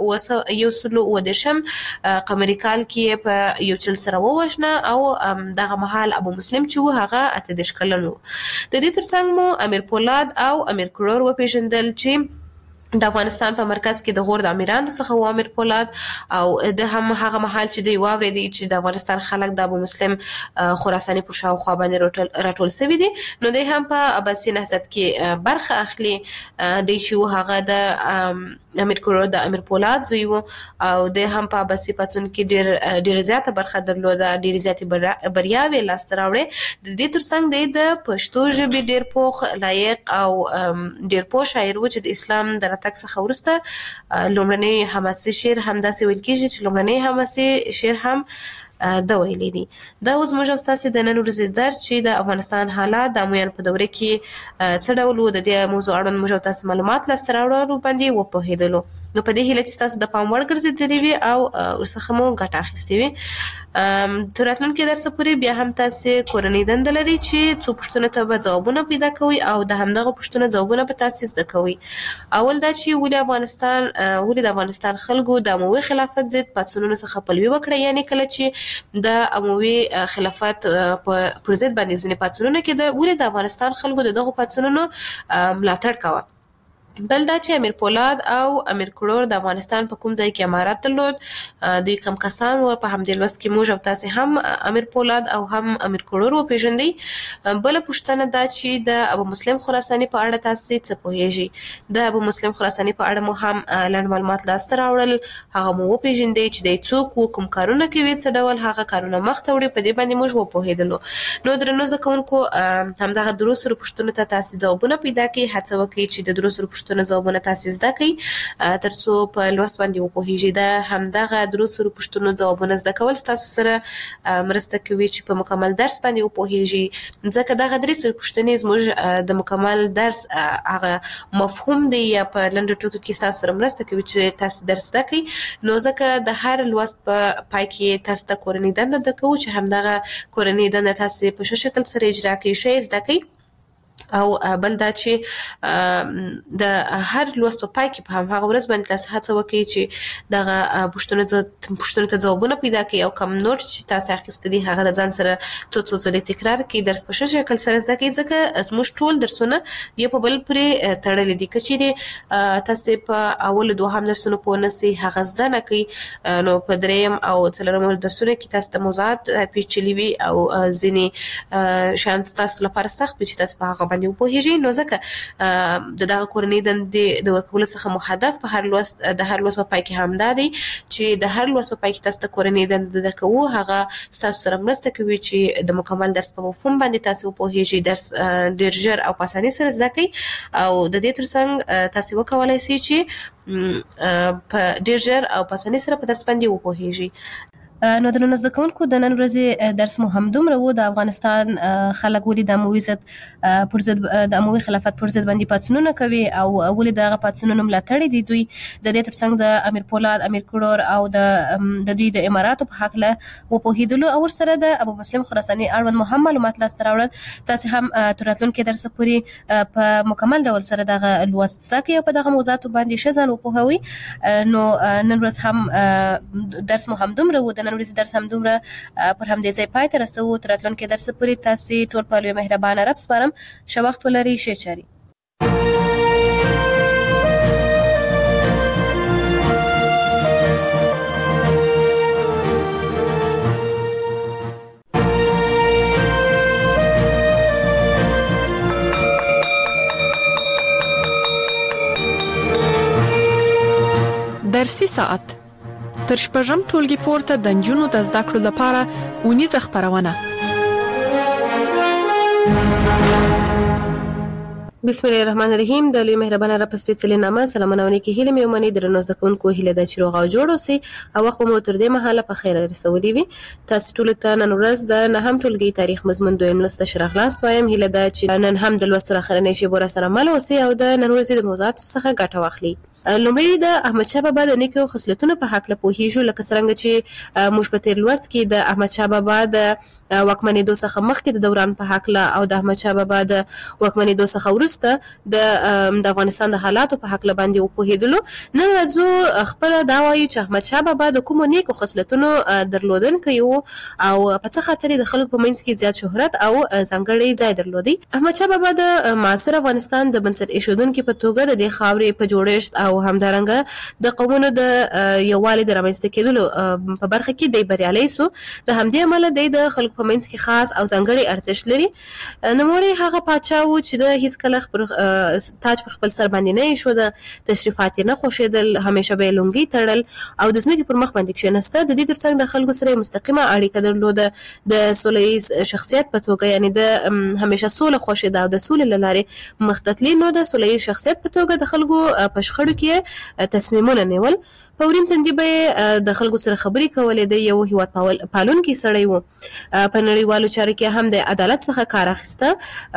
په 1910 قمري کال کې په یو چل سره ووژنه او دغه مهال ابو مسلم چې و هغه 18 کلن و. د دې ترڅنګ مو امیر پولاد او امیر کروړ وپېژندل چې د افغانستان په مرکز کې د غور د امیرانو څخه و امیر پولاد او د هم هغه مهال چې دوی واورېدي چې د افغانستان خلک د ابو مسلم خراساني په شاوخوا باندې راټول شوي دي، نو دوی هم په عباسي نهضت کې برخه اخلي. دوی چې هغه د امیر کروړ د امیر پولاد زوی و او د هم په عباسي پاڅون کې ډېره زیاته برخه درلوده، ډېرې زیاتې بریاوې لاسته راوړې. د دې ترڅنګ د پښتو ژبې ډېر پوخ لایق او ډېر پوه شاعر و چې د اسلام د راتګ څخه وروسته لومړنی حماسي شعر همداسې ویل کېږي چې لومړنی حماسي شعر هم د ویلي دي. دا اوس موږ او ستاسې د نن ورځې درس چې د افغانستان حالات د امویانو په دوره کې څه ډول و، د دې موضوع اړوند موږ او تاسې معلومات لاسته راوړلو باندې وپوهېدلو. نو په دې هیله چې تاسو د پام وړ ګرځېدلې وي او ورڅخه مو ګټه اخیستې وي. تر راتلونکي درسه پورې بیا هم تاسې کورنۍ دنده لري چې څو پوښتنو ته به ځوابونه پیدا کوئ او د همدغه پوښتنو ځوابونه به تاسې زده کوئ. اول دا چې ولې د افغانستان خلکو د اموي خلافت ضد پاڅونونو څخه پلوي وکړه، یعنی کله چې د اموي خلافت پر ضد باندې ځینې پاڅونونه کېده ولې د افغانستان خلکو د دغو پاڅونونو ملاتړ کوه. بل دا چې امیر پولاد او امیر کروړ د افغانستان په کوم ځای کې امارات درلود. دوی کم کسان و په همدې لوست کې موږ او تاسې هم امیر پولاد او هم امیر کروړ وپېژندئ. بله پوښتنه دا چې د ابو مسلم خراساني په اړه تاسې څه پوهیږئ؟ د ابو مسلم خراساني په اړه مو هم لنډ معلومات لاسته راوړل، هغه مو وپېژندئ چې دی څوک و، کوم کارونه کوي، څه ډول هغه کارونه مخته وړي، په دې باندې موږ وپوهېدلو. نو درنو زده کوونکو همدغه درو سرو پوښتنو ته تاسې ځوابونه پیدا کړئ. هڅه وکړئ چې د درو سرو پوښتنو ځوابونه تاسې زده کړئ ترڅو په لوست باندې وپوهیږئ. د همدغه درو سرو پوښتنو ځوابونه زده کول ستاسو سره مرسته کوي چې په مکمل درس باندې وپوهیږئ، ځکه دغه درې سرو پوښتنې زموږ د مکمل درس هغه مفهوم دی یا په لنډو ټکو کې ستاسو سره مرسته کوي چې تاسو درس زده کړئ. نو ځکه د هر لوست په پای کې تاسو ته کورنۍ دنده درکوو چې همدغه کورنۍ دنده تاسې په ښه شکل سره اجرا کړئ، ښه زده کړئ. او بل دا چې د هر لوست په پای کې په هماغه ورځ باندې تاسو هڅه وکړئ چې دغه پوښتنو ته ځوابونه پیدا کړئ او کوم نوټ چې تاسو اخیستی دي هغه د ځان سره څو ځلې تکرار کړئ، درس په ښه شکل سره زده کړئ، ځکه زموږ ټول درسونه یو په بل پورې تړلي دي. که چیرې تاسو په اول دوهم درسونو پوه نه سئ، هغه زده نه کړئ، نو په دریم او څلورم درسونو کې تاسو ته موضوعات پیچلي وي او ځینې شیان تاسو لپاره سخت وي چې تاسو په هغه باندې وپوهیږئ. نو ځکه د دغه کورنۍ دندې د ورکولو څخه مو هدف د هر لوست په پای کې همدا دی چې د هر لوست په پای کې تاسو ته کورنۍ دنده درکوو، هغه ستاسو سره مرسته کوي چې د مکمل درس په مفهوم باندې تاسو وپوهیږئ، درس ډېر ژر او په اسانۍ سره زده کړئ او د دې ترڅنګ تاسو وکولای شئ چې په ډېر ژر او په اسانۍ سره په درس باندې وپوهیږئ. نو د نن زده کوونکو د نن ورځې درس مو همدومره و. د افغانستان خلک ولې د اموي ضد پر ضد د اموي خلافت پر ضد باندې پاڅونونه کوي او ولې دغه پاڅونونو ملاتړ دي دوی، د دې ترڅنګ د امیر پولاد، امیر کروړ او د دوی د اماراتو په حق له وپوهېدلو او ورسره د ابو مسلم خراساني اړوند مو هم معلومات لاسته راوړل. تاسې هم تر راتلونکي درس پورې په مکمل ډول سره دغه لوست زده کړئ او په دغه موضوعاتو باندې ښه ځان وپوهوئ. نو نن ورځ هم درس مو همدومره و. نن ورځې درس همدومره پر همدې ځای پای ته رسوو. تر راتلونکي درس پورې تاسې ټول په لوی مهربانه رب سپارم. ښه وخت ولرئ، ښې چارې. درسي ساعت تر شپږم ټولګي پورته د نجونو د زده کړو لپاره اونیزه خپرونه. بسم الله الرحمن الرحیم. د لوی مهربانه رب سپېڅلې نامه سلامونه ونکي هیله مې ومني. درنو زده کوونکو هیله ده چې روغ او جوړ اوسئ او وخت مو تر دې مهاله په خیر رسولي وي. تاسو ټول ته نن ورځ د نهم ټولګي تاریخ مضمون دویم لوست شرغلاست وایم. هیله ده چې نن هم د لوست اخرنۍ شیبه سره مل اوسئ او د نن ورځې د موضوعاتو څخه ګټه واخلئ. لومړی د احمد شاه بابا د نیکو خصلتونو په حق له پوهیږو، لکه څنګه چې موږ په تیر لوست کې د احمد شاه بابا د واکمنېدو څخه مخکې د دوران په حق له او د احمد شاه بابا د واکمنېدو څخه وروسته د افغانستان د حالاتو په حق له باندې وپوهېدلو. نن ورځو خپل دا وایي چې احمد شاه بابا د کومو نیکو خصلتونو درلودونکی و او په څه خاطر د خلکو په منځ کې زیات شهرت او ځانګړی ځای درلودی. احمد شاه بابا د معاصر افغانستان د بنسټ ایښودونکي په توګه د دې خاورې په جوړښت او همدارنګه د قومونو د یووالي د رامنځته کېدلو په برخه کې دی بریالی سو. د همدې امله دی د خلکو په منځ کې خاص او ځانګړی ارزښت لري. نوموړی هغه پاچا و چې د هیڅ کله تاج پر خپل سر باندې نه ایښوده، تشریفات یې نه خوښېدل، همیشه به یې لونګۍ تړل او د ځمکې پر مخ باندې کښېناسته. د دې ترڅنګ د خلکو سره مستقیمه اړیکه درلوده. د سوله ییز شخصیت په توګه یعنی د همیشه سوله خوښېده او د سولې له لارې مخ ته تلي. نو د سوله ییز شخصیت په توګه د خلکو په شخړو کې تصمیمونه نیول. په ورین تندي به د خلکو سره خبرې کولې. د یو هیواد پالونکی سړی و. په نړیوالو چارو کې هم د عدالت څخه کار اخیسته.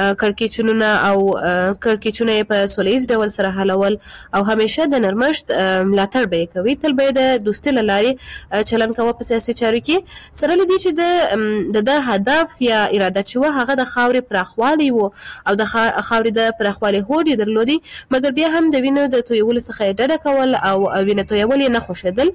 کړکېچونه یې په سوله ییز ډول سره حلول او همیشه د نرمښت ملاتړ به یې کوي. تل به یې د دوستۍ له لارې چلند کوه په سیاسي چارو کې. سره له دې چې د هدف یا اراده چې وه هغه د خاورې پراخوالی و او د خاورې د پراخوالي هوډ یې درلودی، مګر بیا هم د وینو د تویولو څخه یې ډډه کول او وینه تویول نه خوښېدل.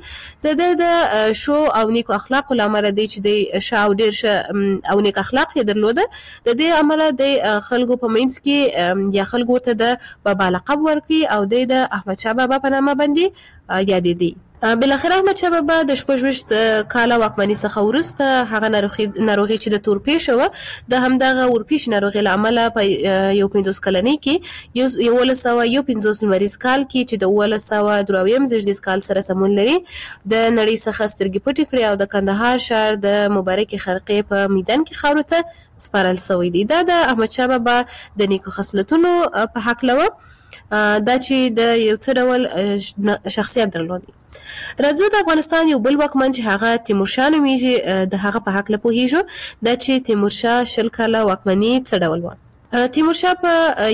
د شو او نیکو اخلاق لامل دی چې د شاو ډیر او نیک اخلاق یې درلوده. د دې عمله د خلکو په منځ کې یا خلکو ته د بابا لقب ورکړي او د احمد شاه بابا په نامه باندې یادېدي. بلاخره احمد شاه بابا د 26 کاله واکمنۍ څخه وروسته هغه ناروغي چې د تورپیشه وه د همدغه اورپیش ناروغۍ له امله په یو 50 کلنۍ کې 1151 لمریز کال کې چې د 1123 زیږدیز کال سره سمون لري د نړۍ څخه سترګې پټې کړې او د کندهار ښار د مبارکې خرقې په میدان کې خاورو ته سپارل شوی دی. دا د احمد شاه بابا د نیکو خصلتونو په هکله وه دا چې د یو څه ډول شخصیت درلودي. راځو د افغانستان یو بل واکمن چې هغه تیمورشاه نومیږي د هغه په هکله پوهیږو دا چې تیمورشاه 20 کاله واکمني څه ډول وه. تیمورشاه په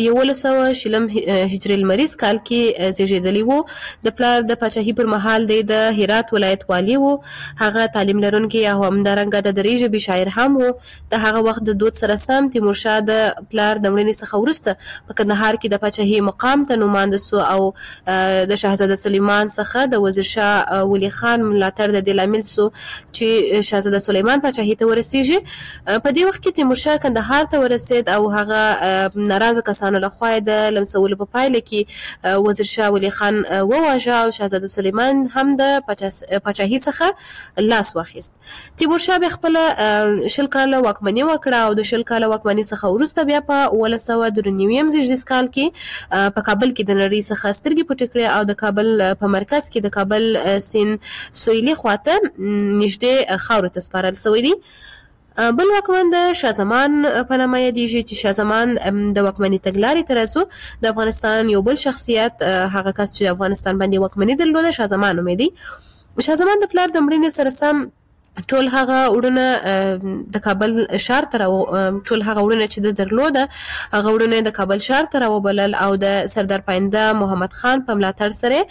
1100 هجري لمریز کال کې زیږیدلی وو. د پلار د پاچاهۍ پر مهال د هرات ولایت والی وو. هغه تعلیم لرونکی او همدارنګه د دري ژبې شاعر هم وو. د هغه وخت د دود سره سم تیمورشاه د پلار د مړینې څخه وروسته په کندهار کې د پاچاهۍ مقام ته نومانده سو او د شاهزاده سلیمان څخه د وزیر شاه ولی خان ملاتړ د دې لامل سو چې شاهزاده سلیمان پاچاهۍ ته ورسیږي. په دې وخت کې تیمورشاه کندهار ته ورسید او هغه ناراضه کسانو لخوا د لمسولو په پایله کې وزیر شاه ولی خان وواژه او شاهزاده سلیمان هم د پاچاهۍ څخه لاس واخیست. تیمورشاه به خپل 20 کاله واکمني وکړه او د 20 کاله واکمني څخه وروسته بیا په 1193 زیږدیز کال کې په کابل کې د نړۍ څخه سترګې پټې کړې او د کابل په مرکز کې د کابل سین سویلي خواته نږدې خاورو ته سپارل شوی دی. بل واکمن د شاه زمان په نامه یادیږي چې شاه زمان د واکمنۍ تګلارې ته راځو. د افغانستان یو بل شخصیت هغه کس چې افغانستان باندې واکمني درلوده شاه زمان نومیدي. شاه زمان د پلار د مړینې سره سم ټول هغه وړونه د کابل ښار ته ټول هغه وړونه چې د درلوده هغه وړونه د کابل ښار ته راوبلل او د سردار پاینده محمد خان په ملاتړ سره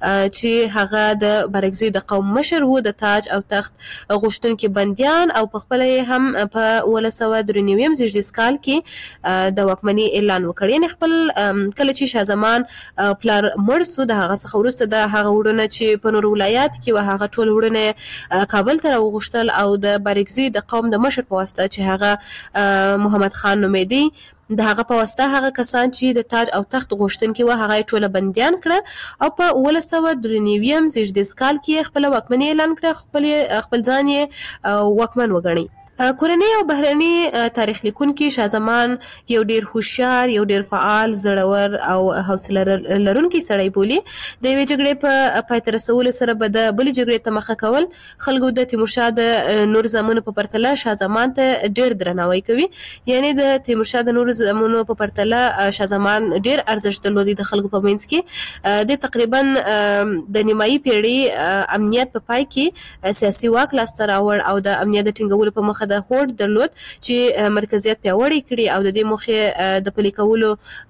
چې هغه د بارګزیو د قوم مشر وو د تاج او تخت غوښتونکي بندیان او په خپل هم په 1193 زیږدیز کال کې د واکمنۍ اعلان وکړ. یعنې خپل کله چې شاه زمان پلار مړ سو د هغه څخه وروسته د هغه وړونه چې په نور ولایات کې و هغه ټول وړونه کابل ته غوښتل او د بارګزي د قوم د مشر په واسطه چې هغه محمد خان نومیدي د هغه په واسطه هغه کسان چې د تاج او تخت غوښتونکي و هغه ټوله بندیان کړه او په 1193 زیږدیز کال کې خپل واکمني اعلان کړه. خپل ځان یې واکمن وګڼي. کورنۍ او بهرني تاریخ لیکونکي شاه زمان یو ډیر هوښیار یو ډیر فعال زړور او حوصله لرونکی سړی بولي. د یوې جګړې په پای ته رسولو سره به د بلې جګړې ته مخه کول. خلکو د تیمورشاه د نور زامنو په پرتله شاه زمان ته ډیر درناوی کوي. یعنی د تیمورشاه د نور زامنو په پرتله شاه زمان ډیر ارزښت درلودي د خلکو په منځ کې. د تقریبا د نیمایي پیړۍ امنیت په پای کې سیاسي واک لاسته راوړ او د امنیت د ټینګولو په مخه د هوډ درلود چې مرکزیت پیاوړی کړي او د دې موخې د پلي کولو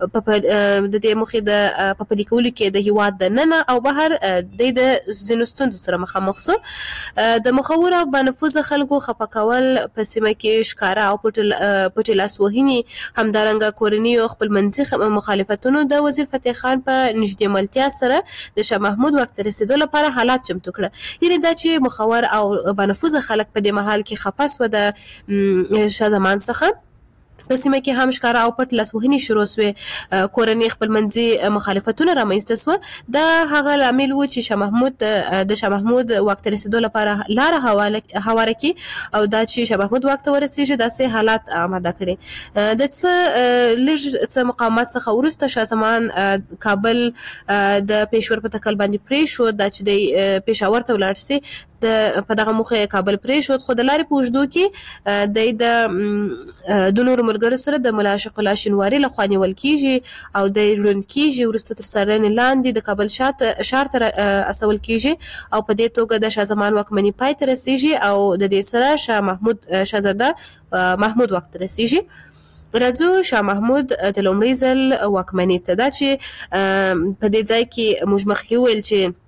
په پلي کولو کې د هیواد د ننه او بهر د ځینو ستونزو سره مخامخ سو. د مخور او بانفوذه خلکو خفه کول په سیمه کې ښکاره او پټې لاسوهنې همدارنګه کورني او خپل منځي مخالفتونو د وزیر فتح خان په نږدې ملتیا سره د شاه محمود وخت رسیدو لپاره حالات چمتو کړه. یعنې دا چې مخور او بانفوذه خلک په دې محل کې خپه سو د شاه زمان څخه په سیمه کې هم ښکاره او پټ لاسوهنې شروع سوې. کورنۍ خپل منځي مخالفتونه رامنځته سوه. دا هغه لامل و چې د شاه محمود واک ته رسیدو لپاره لاره هواره کړي او دا چې شاه محمود واک ته ورسیږي داسې حالات آماده کړي. د څه مقاومت څخه وروسته شاه زمان کابل د پېښور په تکل باندې پرېښود. دا چې د پېښور ته ولاړ سي په دغه موخه کابل پرېښود. خو د لارې په اوږدو کې د نورو ملګرو سره د ملا عاشق الله شینواري لخوا نیول کیږي او د ړوند کیږي. وروسته تر څارنې لاندې د کابل ښار ته استول کیږي او په دې توګه د شاه زمان واکمني پای ته رسیږي او د دې سره شاه محمود شاهزاده محمود واک ته رسیږي. راځو شاه محمود د لومړي ځل واکمني ته. دا چې په دې ځای کې موږ مخکې وویل چې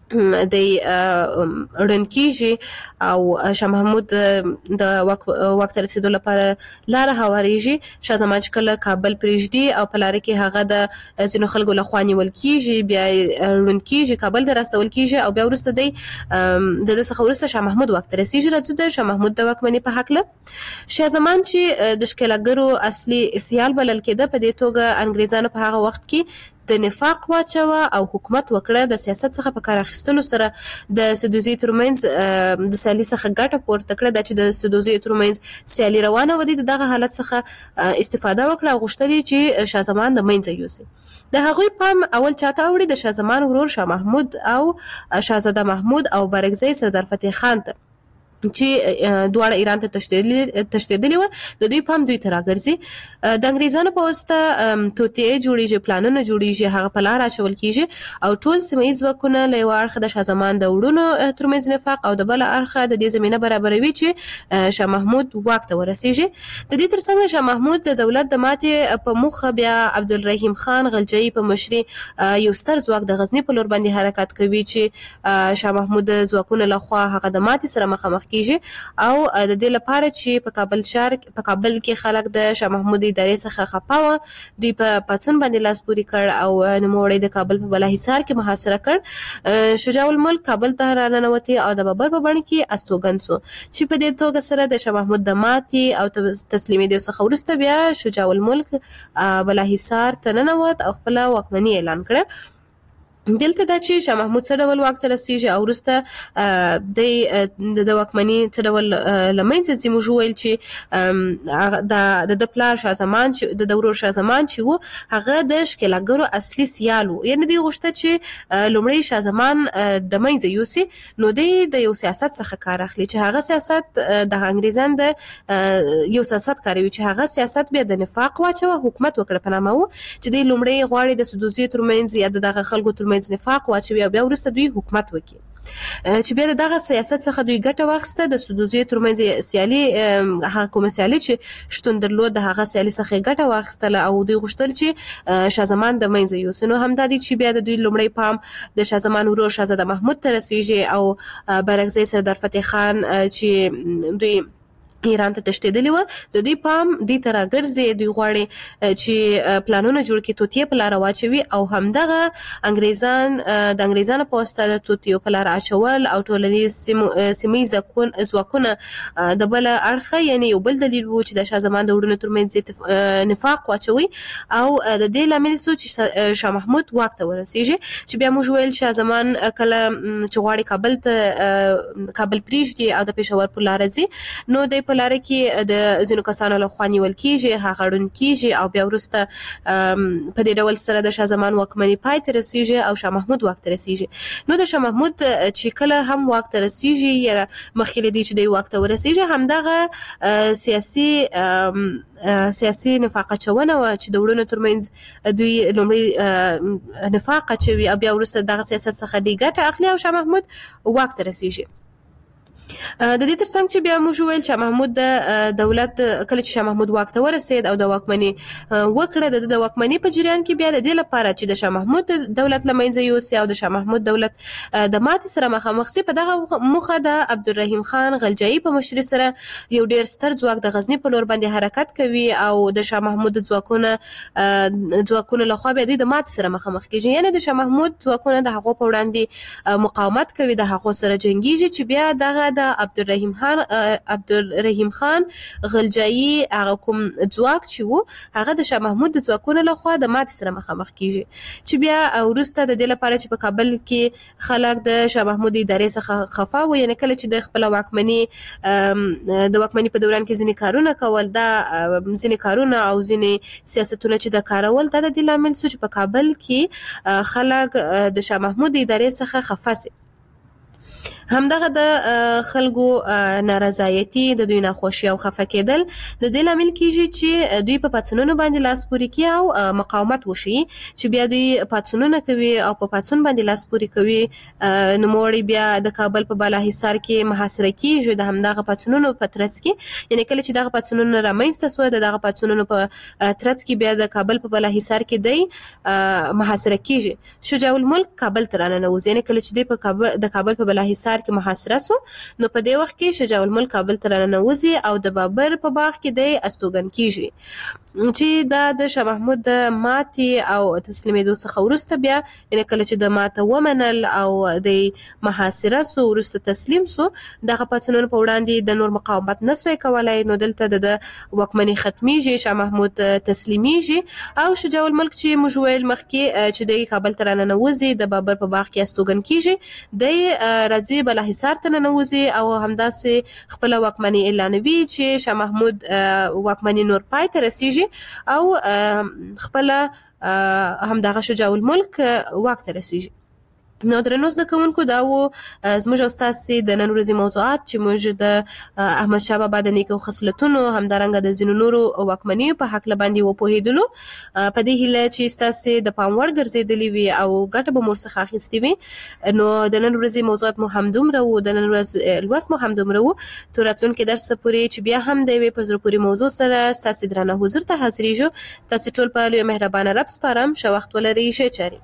د رنکیږي او شاه محمود د وخت رسیدو لپاره لار هواریږي. شاه زمان چې کله کابل پریږدي او په لار کې هغه د ځینو خلکو لخوا نیول کیږي، بیا رنکیږي، کابل ته راستول کیږي او بیا وروسته د څخه وروسته شاه محمود وخت رسیږي. راځو د شاه محمود د واکمنۍ په هکله. شاه زمان چې د ښکېلاګرو اصلي سیال بلل کېده، په دې توګه انګریزانو په هغه وخت کې د نفاق واچوه او حکومت وکړه. د سیاست څخه په کار اخیستلو سره د سدوزي ترمنځ د سیالي څخه ګټه پورته کړه. د چې د سدوزي ترمنځ سیالي روانه و، دغه حالت څخه استفاده وکړه او غوښتل چې شاه زمان د منځه یوسي. د هغوی پام اول چاته اوړي؟ د شاه زمان ورور شاه محمود او شاهزاده محمود او بارکزی سردار فتح خان ته، چې دواړه ایران ته تښتېدلي و. د دوی پام دوی ته راګرځي. د انګریزانو په واسطه توطئې جوړیږي، پلانونه جوړیږي، هغه په لار اچول کیږي او ټول سیمه ییز ځواکونه له یو اړخه د شاه زمان د وروڼو ترمنځ نفاق او د بل اړخه د دې زمینه برابروي چې شاه محمود واک ته ورسیږي. د دې ترڅنګ شاه محمود د دولت د ماتې په موخه بیا عبدالرحیم خان غلجی په مشري یو ستر ځواک د غزنی په لور باندې حرکت کوي چې شاه محمود د ځواکونو لخوا هغه د ماتې سره مخامخ کیږي او د دې لپاره چې په کابل کې خلک د شاه محمود ادارې څخه خپه و، دوی په پاڅون باندې لاس پورې کړ او نوموړی د کابل په بالاحصار کې محاصره کړ. شجاع الملک کابل ته راننوتی او د بابر په بڼه کې استوګن سو، چې په دې توګه سره د شاه محمود د ماتې او تسلیمېدو څخه وروسته بیا شجاع الملک بالاحصار ته ننوت او خپله واکمني اعلان کړه. دلته دا چې شاه محمود څه ډول واک ته رسیږي او وروسته د واکمني څه ډول له منځه ځي. موږ وویل چې د پلار شاه زمان چې د ورور شاه زمان چې و، هغه د ښکېلاګرو اصلي سیال و. یعنې دوی غوښته چې لومړی شاه زمان د منځه یوسي، نو دوی د یو سیاست څخه کار اخلي چې هغه سیاست د انګریزان د یو سیاست کاروي چې هغه سیاست بیا د نفاق واچوه، حکومت وکړه په نامه و، چې دوی لومړی غواړي د سدوزي ترمنځ یا دغه خلکو ترمنځ نفاق واچوي او بیا وروسته دوی حکومت وکړي. چې بیا دغه سیاست څخه دوی ګټه واخیسته. د سدوزي ترمنځ سیالي، هغه کومه سیالي چې شتون درلود، د هغه سیالي څخه ګټه واخیستله او دوی غوښتل چې شاه زمان د منځه یوسي. نو همدا دی چې بیا د دوی لومړی پام د شاه زمان ورور شاهزاده محمود ته رسیږي او بارکزی سردار فتح خان چې دوی ایران ته تښتېدلي و، د دوی پام دې ته راګرځي. دوی غواړي چې پلانونه جوړ کړي، توطئې په لاره واچوي او همدغه د انګریزانو په واسطه د توطئو په لاره اچول او ټولنیز سیمه ییز ځواکونه د بل اړخه، یعنې یو بل دلیل و چې د شاه زمان د وروڼو ترمنځ نفاق واچوي او د دې لامل شو چې شاه محمود واک ته ورسیږي. چې بیا موږ ویل شاه زمان کله چې غواړي کابل پریږدي او د پېښور په لاره ځي، نو د په لاره کې د ځینو کسانو لخوا نیول کیږي، هغه ړوند کیږي او بیا وروسته په دې ډول سره د شاه زمان واکمني پای ته رسیږي او شاه محمود واک ته رسیږي. نو د شاه محمود چې کله هم واک ته رسیږي یا مخکې له دې چې دوی واک ته ورسیږي، همدغه سیاسي نفاق اچونه وه چې د وروڼو ترمنځ دوی لومړی نفاق اچوي او بیا وروسته دغه سیاست څخه دوی ګټه اخلي او شاه محمود واک ته رسیږي. د دې ترڅنګ چې بیا موږ ویل شاه محمود د دولت کله چې شاه محمود واک ته ورسید او د واکمني وکړه، د واکمني په جریان کې بیا د دې لپاره چې د شاه محمود دولت له منځه یوسي او د شاه محمود دولت د ماتې سره مخامخ سي، په دغه موخه د عبدالرحیم خان غلجی په مشري سره یو ډیر ستر ځواک د غزنی په لور باندې حرکت کوي او د شاه محمود ځواکونه لخوا بیا دوی د ماتې سره مخامخ کیږي. یعنې د شاه محمود ځواکونه د هغو په وړاندې مقاومت کوي، د هغو سره جنګیږي، چې بیا دغه د عبدالرحیم خان غلجی هغه کوم ځواک چې وو، هغه د شاه محمود د ځواکونو لخوا د ماتې سره مخامخ کیږي. چې بیا وروسته د دې لپاره چې په کابل کې خلک د شاه محمود ادارې څخه خفه وو، یعنې کله چې د خپل واکمني په دوران کې ځینې کارونه کول، دا ځینې کارونه او ځینې سیاستونه چې د کارول، دا د دې لامل شو چې په کابل کې خلک د شاه محمود ادارې څخه خفه سي. همدغه د خلکو نارضایتي، د دوی ناخوشي او خفه کېدل د دې لامل کیږي چې دوی په پاڅونونو باندې لاس پورې کوي او مقاومت وشي، چې بیا دوی پاڅونونه کوي او په پاڅون باندې لاس پورې کوي. نوموړی بیا د کابل په بالاحصار کې محاصره کیږي د همدغه پاڅونونو په ترڅ کې. یعنې کله چې دغه پاڅونونه رامنځته سوه، دغه پاڅونونو په ترڅ کې بیا د کابل په بالاحصار کې دی محاصره کیږي. شجاع الملک کابل ته راننوځي. یعنې کله چې دی د کابل په بالاحصار کې محاصره سو، نو په دې وخت کې شجاع الملک کابل ته راننوځي او د بابر په باغ کې دی استوګن کیږي، چې دا د شاه محمود د ماتې او تسلیمېدو څخه وروسته بیا، یعنې کله چې د ماته ومنل او د محاصره سو وروسته تسلیم سو، دغه پاڅونونو په وړاندې د نور مقاومت نسوی کولای، نو دلته د واکمني ختمیږي، شاه محمود تسلیمیږي او شجاع الملک چې موږ ویل مخکې چې د کابل ته راننوځي، د بابر په باغ کې استوګن کیږي، د راځي بالاحصار ته ننوځي او همداسې خپله واکمني اعلانوي چې شاه محمود واکمني نور پای ته رسیږي او خپله همدغه شجاع الملک واک ته رسیږي. نو درنو زده کوونکو، دا و زموږ او ستاسې د نن ورځې موضوعات چې موږ د احمدشاه بابا د نیکو خصلتونو، همدارنګه د ځینو نورو واکمنیو په هکله باندې وپوهېدلو. په دې هیله چې ستاسې د پام وړ ګرځېدلي وي او ګټه به مو ورڅخه اخیستې وي. نو د نن ورځې موضوعات مو همدومره و، د نن ورځ لوست مو همدومره و. تر راتلونکي درسه پورې چې بیا هم د یوې په زړه پورې موضوع سره ستاسې درانه حضور ته حاضرېږو. تاسې ټول په لوی مهربانه رب سپارم. ښه وخت ولرئ، ښې چارې.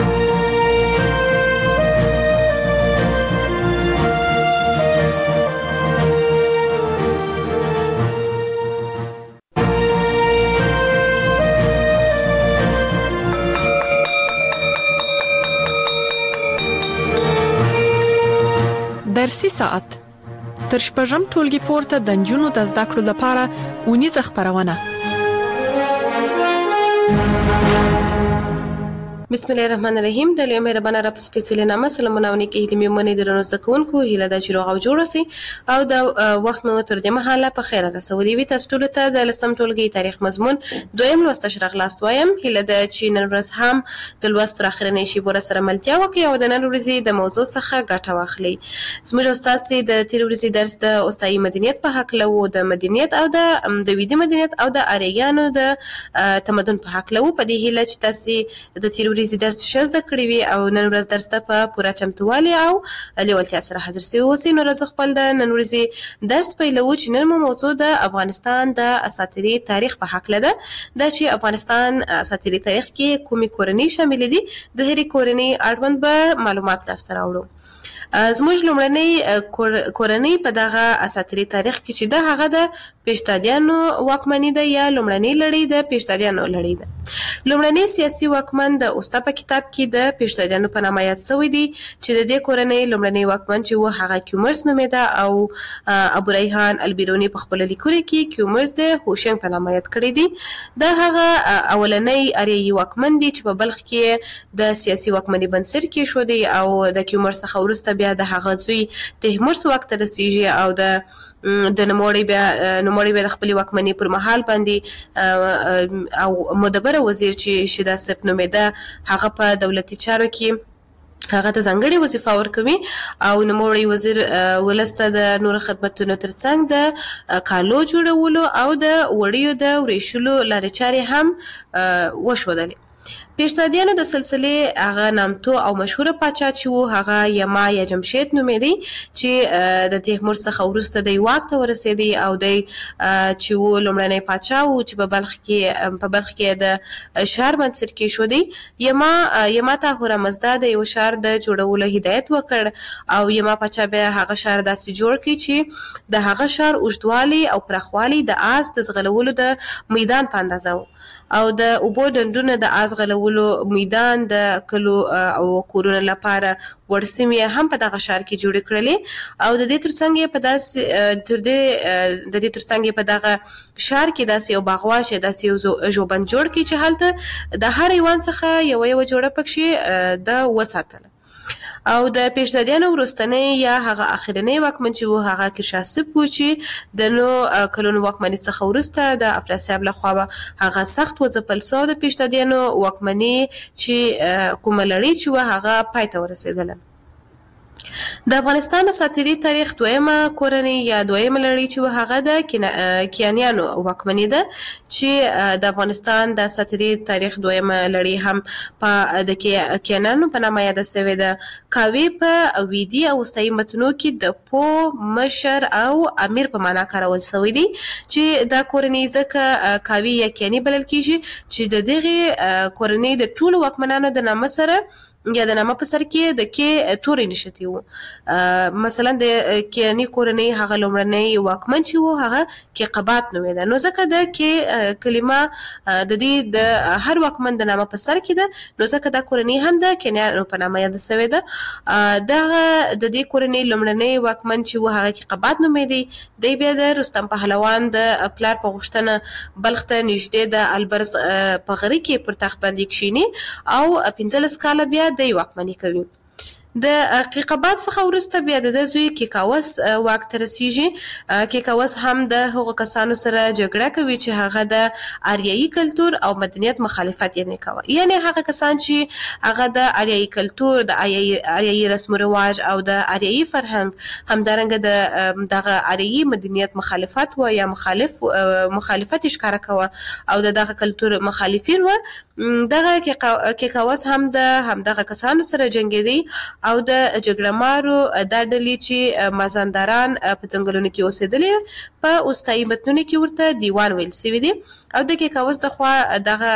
درسي ساعت تر شپږم ټولګي پورته د نجونو د زده کړو لپاره اونیزه خپرونه. بسم الله الرحمن الرحیم. د لوی مهربانه رب سپېڅلې نامه سلامونه او نیکې هیلې مې ومنئ درنو زده کوونکو. هیله ده چې روغ او جوړ اوسئ او د وخت مو تر دې مهاله په خیره رسولي وي. تاسو ټولو ته د 10م ټولګي تاریخ مضمون دویم لوست ته راغلاست وایم. هیله ده چې نن ورځ هم د لوست تر اخرنۍ شیبو سره ملتیا وکړئ او د نن ورځې د موضوع څخه ګټه واخلئ. زموږ استاد چې د تیر ورځې درس د استایي مدنیت په هکله و، د مدنیت او د ویدي مدنیت او د آریایانو د تمدن په هکله و. په دې هیله چې تاسو د تیر ورځې درس ښه زده کړي وي او نن ورځ درس ته په پوره چمتووالي او لیوالتیا سره حاضر سوي اوسئ. نو راځو خپل د نن ورځې درس پیلوو چې نن مو موضوع د افغانستان د اساطیري تاریخ په هکله ده. دا چې افغانستان اساطیري تاریخ کې کومې کورنۍ شاملې دي، د هرې کورنۍ اړوند به معلومات لاسته راوړو. زموږ لومړنۍ کورنۍ په دغه اساطیري تاریخ کې چې ده، هغه د پیشتادیانو واکمني ده یا لومړنۍ لړۍ د پیشتادیانو لړۍ ده. لومړنۍ سیاسي واکمن د اوستا په کتاب کې د پیشتادیانو په نامه یاد شوی دی، چې د دې کورنۍ لومړنۍ واکمن چې و هغه کیومرث نومېده او ابو ریحان البیروني په خپل لیکنو کې کیومرث د هوشنګ په نامه یاد کړی دی. دا هغه اولنۍ اریایي واکمن دی چې په بلخ کې د سیاسي واکمنۍ بنسټ کېښودی او د کیومرث څخه وروسته بیا د هغه زوی تیمورس واک ته رسیږي او د نوموړي بیا د خپلې واکمنۍ پر مهال باندې او مدبره وزیر چې شیدا سپ نومېده، هغه په دولتي چارو کې هغه ته ځانګړې وظیفه ورکوي او نوموړی وزیر ولس ته د نورو خدمتونو ترڅنګ د کالو جوړولو او د وړیو د وریشلو لارې چارې هم وښودلې. پیشتادیانو د سلسلې هغه نامتو او مشهوره پاچا چې و هغه یما یا جمشید نومېدی، چې د تیمور څخه وروسته د واک ته ورسېدی او د چې و لومړنی پاچا و چې په بلخ کې د ښار بنسټ کېښودی. یما ته هورمزدا د یو ښار د جوړولو هدایت وکړ او یما پاچا بیا هغه ښار داسې جوړ کړي چې د هغه ښار اوږدوالی او پراخوالی د آس د ځغلولو د میدان په اندازه و او د اوبو ډنډونه د آس غلولو میدان د کلو او کورونو لپاره ورسمې هم په دغه ښار کې جوړې کړلې او د دې ترڅنګ په دغه ښار کې داسې یو باغواش داسې یو ژوبند جوړ کړي چې هلته د هر حیوان څخه یوه جوړه پکښې د وساتله. او د پیشتادیانو وروستنۍ یا هغه اخرنۍ واکمن چې و هغه کیرشاسپ و چې د نو کلونو واکمنۍ څخه وروسته د افراسیاب لخوا هغه سخت وځپل سو. د پیشتادیانو واکمنۍ چې کومه لړۍ چې و هغه پای ته ورسېدله. د افغانستان اساطیري تاریخ دویمه کورنۍ یا دویمه لړۍ چې هغه د کیانیانو واکمني ده چې د افغانستان د اساطیري تاریخ دویمه لړۍ هم په د کیانیانو په نامه یاد شوې ده. کاوی په ویدي او وروستي متنو کې د پو مشر او امیر په معنا کارول شوی دی چې دا کورنۍ ځکه کاوی یا کیانی بلل کیږي چې د دغه کورنۍ د ټولو واکمنانو د نامه سره یا د نامه په سر کې د کې توري نشتی وو. مثلا د کیانی کورنۍ هغه لومړنی واکمن چې وو هغه کې قبات نومېده، نو ځکه د کې کلمه د دې د هر واکمن د نامه په سر کې ده، نو ځکه دا کورنۍ هم د کیانیانو په نامه یاد شوې ده. دغه د دې کورنۍ لومړنی واکمن چې وو هغه کې قبات نومېده. دی بیا د رستم پهلوان د پلار په غوښتنه بلخ ته نږدې د البرز په غره کې پر تخت باندې کښینی او 15 کاله بیا د واکمني کوي. د قیقبات څخه وروسته بیا د زوی کیکاوس واک ته رسیږي. کیکاوس هم د هغو کسانو سره جګړه کوي چې هغه د آریایي کلتور او مدنیت مخالفت یې کوي، یعنی هغه کسان چې هغه د آریایي کلتور، د آریایي رسم و رواج او د آریایي فرهنګ همدارنګه د دغه آریایي مدنیت مخالفت و یا مخالفت ښکاره کوي او دغه کلتور مخالفین و. دغه کیکاوس هم د همدغه کسانو سره جنګېدی او د جګړه مارو دا ډلې چې مازندران په ځنګلونو کې اوسېدلې په وروستي متنونو کې ورته دیوان ویل شوی دی او د کیکاوس د خوا دغه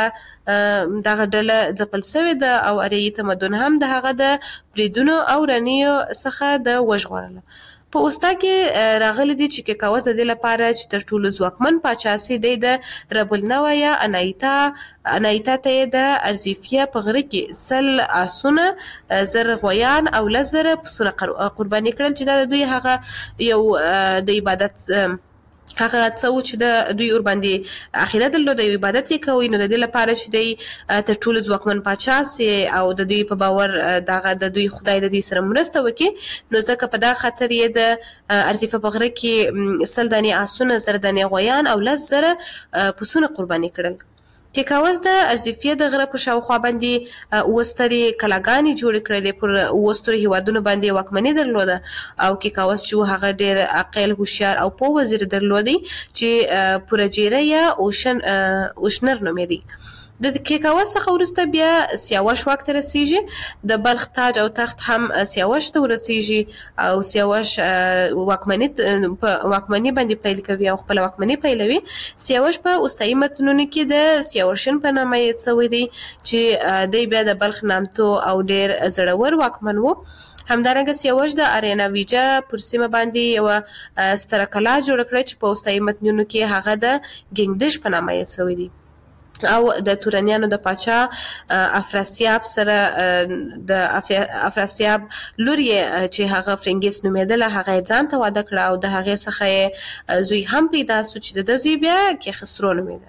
ډله ځپل شوې ده او آریایي تمدن هم د هغه د بریدونو او رنیو څخه د وژغورله. په وستا کې راغلي دي چې کیکاوس د دې لپاره چې تر ټولو ځواکمن پاچا سي دی د ربلنوا یا انایتا ته د ارزیفیا په غره کې سل آسونه، زر غویان او لزر پسونه قرباني کړل چې دا د دوی هغه یو د عبادت هغه څو چې د دوی ور باندې عقیده درلوده، یو عبادت یې کوي، نو د دې لپاره چې دی تر ټولو ځواکمن پاچا سي او د دوی په باور دغه د دوی خدای د دوی سره مرسته وکړي، نو ځکه په دا خاطر یې د ارزیفه په غره کې سل دانې آسونه، زر دانې غویان او لس زره پسونه قرباني کړل. کیکاوس د ارزیفیه د غره په شاوخوا باندې وستري کلاګانې جوړې کړلې، پر وسترو هیوادونو باندې واکمني درلوده او کیکاوس چې هغه ډېر عاقل، هوښیار او پوه وزیر درلودی چې پورجیره یا اوشنر نومېدی. د کیکاوس څخه وروسته بیا سیاوش واک ته رسیږي. د بلخ تاج او تخت هم سیاوش ته ورسیږي او سیاوش واکمني باندې پیل کوي او خپل واکمني پیلوي. سیاوش په وروستي متنونو کې د سیاوشن په نامه یاد شوی دی چې دی بیا د بلخ نامتو او ډیر زړور واکمن وو. همدارنګه سیاوش د آریناویجا پر سیمه باندې یو ستره کلا جوړ کړه چې په وروستي متنونو کې هغه د ګنگدش په نامه یاد شوی دی او د تورانیانو د پاچا افراسیاب سره د افراسیاب لور یې چې هغه فرنګیس نومېدله هغه ځان ته واده کړه او د هغې څخه زوی هم پیدا سو چې د زوی بیا کې خسرو نومېده.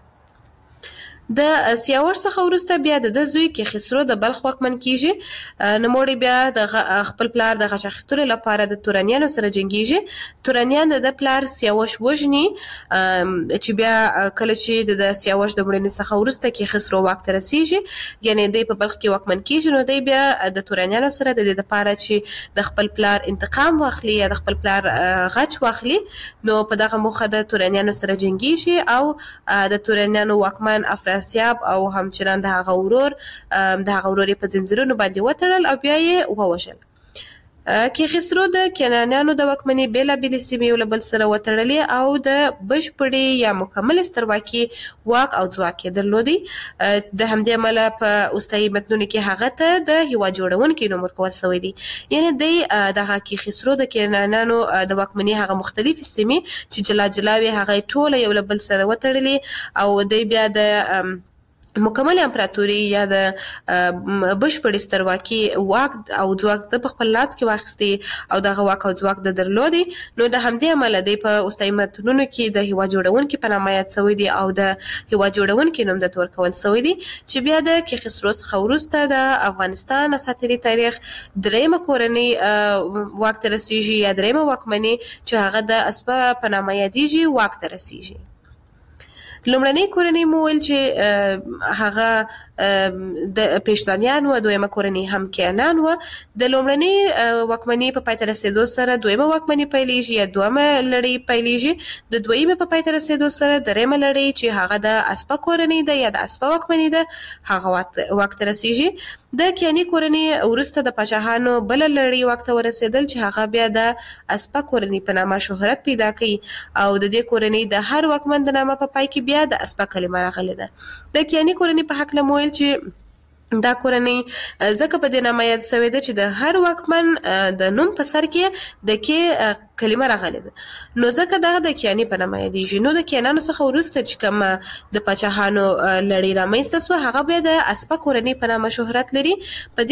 د سیاوش څخه وروسته بیا د زوی کې خسرو د بلخ واکمن کیږي. نوموړی بیا د خپل پلار د غچ اخیستلو لپاره د تورانیانو سره جنګیږي. تورانیان د پلار سیاوش وژني چې بیا کله چې د سیاوش د مړینې څخه وروسته کې خسرو واک ته رسیږي، یعنی دی په بلخ کې واکمن کیږي، نو دی بیا د تورانیانو سره د دې لپاره چې د خپل پلار انتقام واخلي یا د خپل پلار غچ واخلي، نو په دغه موخه د تورانیانو سره جنګیږي او د تورانیانو واکمن افراسیاب او همچنان د هغه ورور په زنځیرونو باندې وتړل او بیا یې ووژل. کې خسرو د کینانیانو د واکمنۍ بېلابېلې سیمې یو له بل سره وتړلې او د بشپړې یا مکمل سترواکي واک او ځواک یې درلودی. د همدې امله په وروستي متنونو کې هغه ته د هیواد جوړونکي نوم ورکول شوی دی، یعنی دی دغه کې خسرو د کینانیانو د واکمنۍ هغه مختلفې سیمې چې جلا جلا وي هغه ټوله یو له بل سره وتړلې او دی بیا د مکمل امپراتوري یا د بشپړې سترواکي واک او ځواک د خپل لاس کې واخیستي او دغه واک او ځواک د درلودي. نو د همدې امله دی په وروستي متنونو کې د هیواد جوړونکي په نامه یاد شوی دی او د هیواد جوړونکي نوم درته ورکول شوی دی چې بیا د کې خسرو څخه وروسته د افغانستان اساطیري تاریخ درېیمه کورنۍ واک ته رسیږي یا درېیمه واکمني چې هغه د اسبه په نامه یادیږي واک ته رسیږي. لومړنۍ کورنۍ مو ویل چې هغه د پیشتانیان و، دویمه کورنۍ هم کیانان و. د لومړنۍ واکمنۍ په پای ته رسیدو سره دویمه واکمنۍ پیلېږي یا دویمه لړۍ پیلېږي. د دویمه په پای ته رسیدو سره دریمه لړۍ چې هغه د اسپه کورنۍ ده یا د اسپه واکمنۍ ده هغه واک ته رسیږي. د کیاني کورنۍ وروسته د پاچاهانو بل لړۍ واک ته ورسېدل چې هغه بیا د اسپه کورنۍ په نامه شهرت پیدا کړي او د دې کورنۍ د هر واکمن د نامه په پای کې بیا د اسپه کلمه راغلې ده. د کیاني کورنۍ په حق لمویل چې دا کورنۍ ځکه په دې نامه یاد شوې ده چې د هر واکمن د نوم په سر کې د کې کلمه راغلې ده، نو ځکه دغه د کیاني په نامه یادېږي. نو د کیانانو څخه وروسته چې کوم د پاچاهانو لړۍ رامنځته سوه هغه بیا د اسپه کورنۍ په نامه شهرت لري، په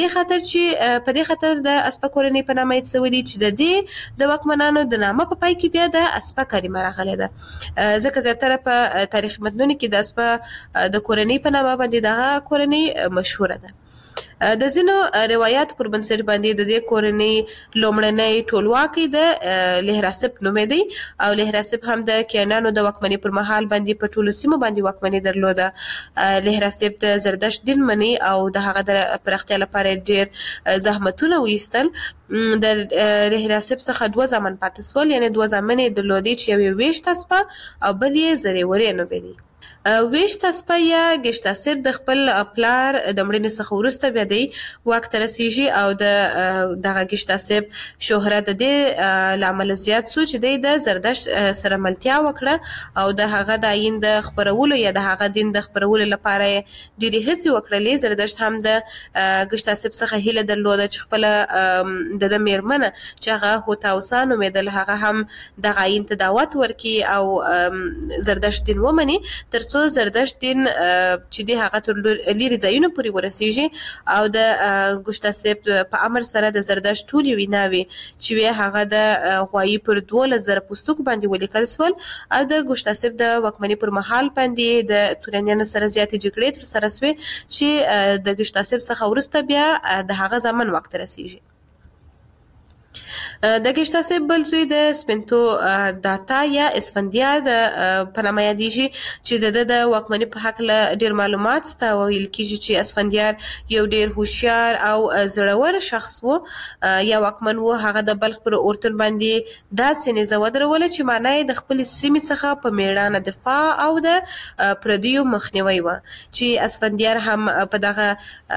دې خاطر د اسپه کورنۍ په نامه یاد شوې دي چې د دې د واکمنانو د نامه په پای کې بیا د اسپه کلمه راغلې ده. ځکه زیاتره په تاریخي متنونو کې د اسپه د کورنۍ په نامه باندې دغه کورنۍ مشهوره ده. د ځینو روایت پر بنسټ باندې د دې کورنۍ لومړنۍ ټولواکي د لهراسپ نومېدی او لهراسپ هم د کیانانو د واکمنۍ پر مهال باندې په ټولو سیمو باندې واکمنۍ درلوده. لهراسپ د زردشت دین مني او د هغه د پراختیا لپاره ډېر زحمتونه وایستل. د لهراسپ څخه 2 زامن پاتې سول، یعنی 2 زامن یې درلودې چې یو یې ویشت اسپه او بل یې زریورې نومېدی. ویشت اسپه یا ګشتاسپ د خپل پلار د مړینې څخه وروسته بیا دی واک ته رسیږي او د دغه ګشتاسپ شهرت د دې له امله زیات سو چې دی د زردشت سره ملتیا وکړه او د هغه د آیین د خپرولو یا د هغه دین د خپرولو لپاره ډېرې هڅې وکړلې. زردشت هم د ګشتاسپ څخه هیله درلوده چې خپله د میرمنه چې هغه هوتاوسا نومېدل هغه هم دغه آیین ته دعوت ورکړي او زردشت دین ومني، تر څو زردشت دین چې دی هغه تر لیرې ځایونو پورې ورسیږي او د ګشتاسپ په امر سره د زردشت ټولې ویناوې چې وی هغه د غوایي پر 12,000 پوستکو باندې ولیکل سول او د ګشتاسپ د واکمنۍ پر مهال باندې د تورانیانو سره زیاتې جګړې ترسره سوې چې د ګشتاسپ څخه وروسته بیا د هغه زامن واک ته رسیږي. د ګشتاسپ بل زوی د سپنتو داتا یا اسفندیار په نامه یادېږي چې د واکمنۍ په هکله ډېر معلومات سته. ویل کېږي چې اسفندیار یو ډېر هوښیار او زړور شخص و یا واکمن و. هغه د بلخ پر اورتون باندې داسې نیزه ودروله چې معنی یې د خپلې سیمې څخه په میړانه دفاع او د پردیو مخنیوی و، چې اسفندیار هم په دغه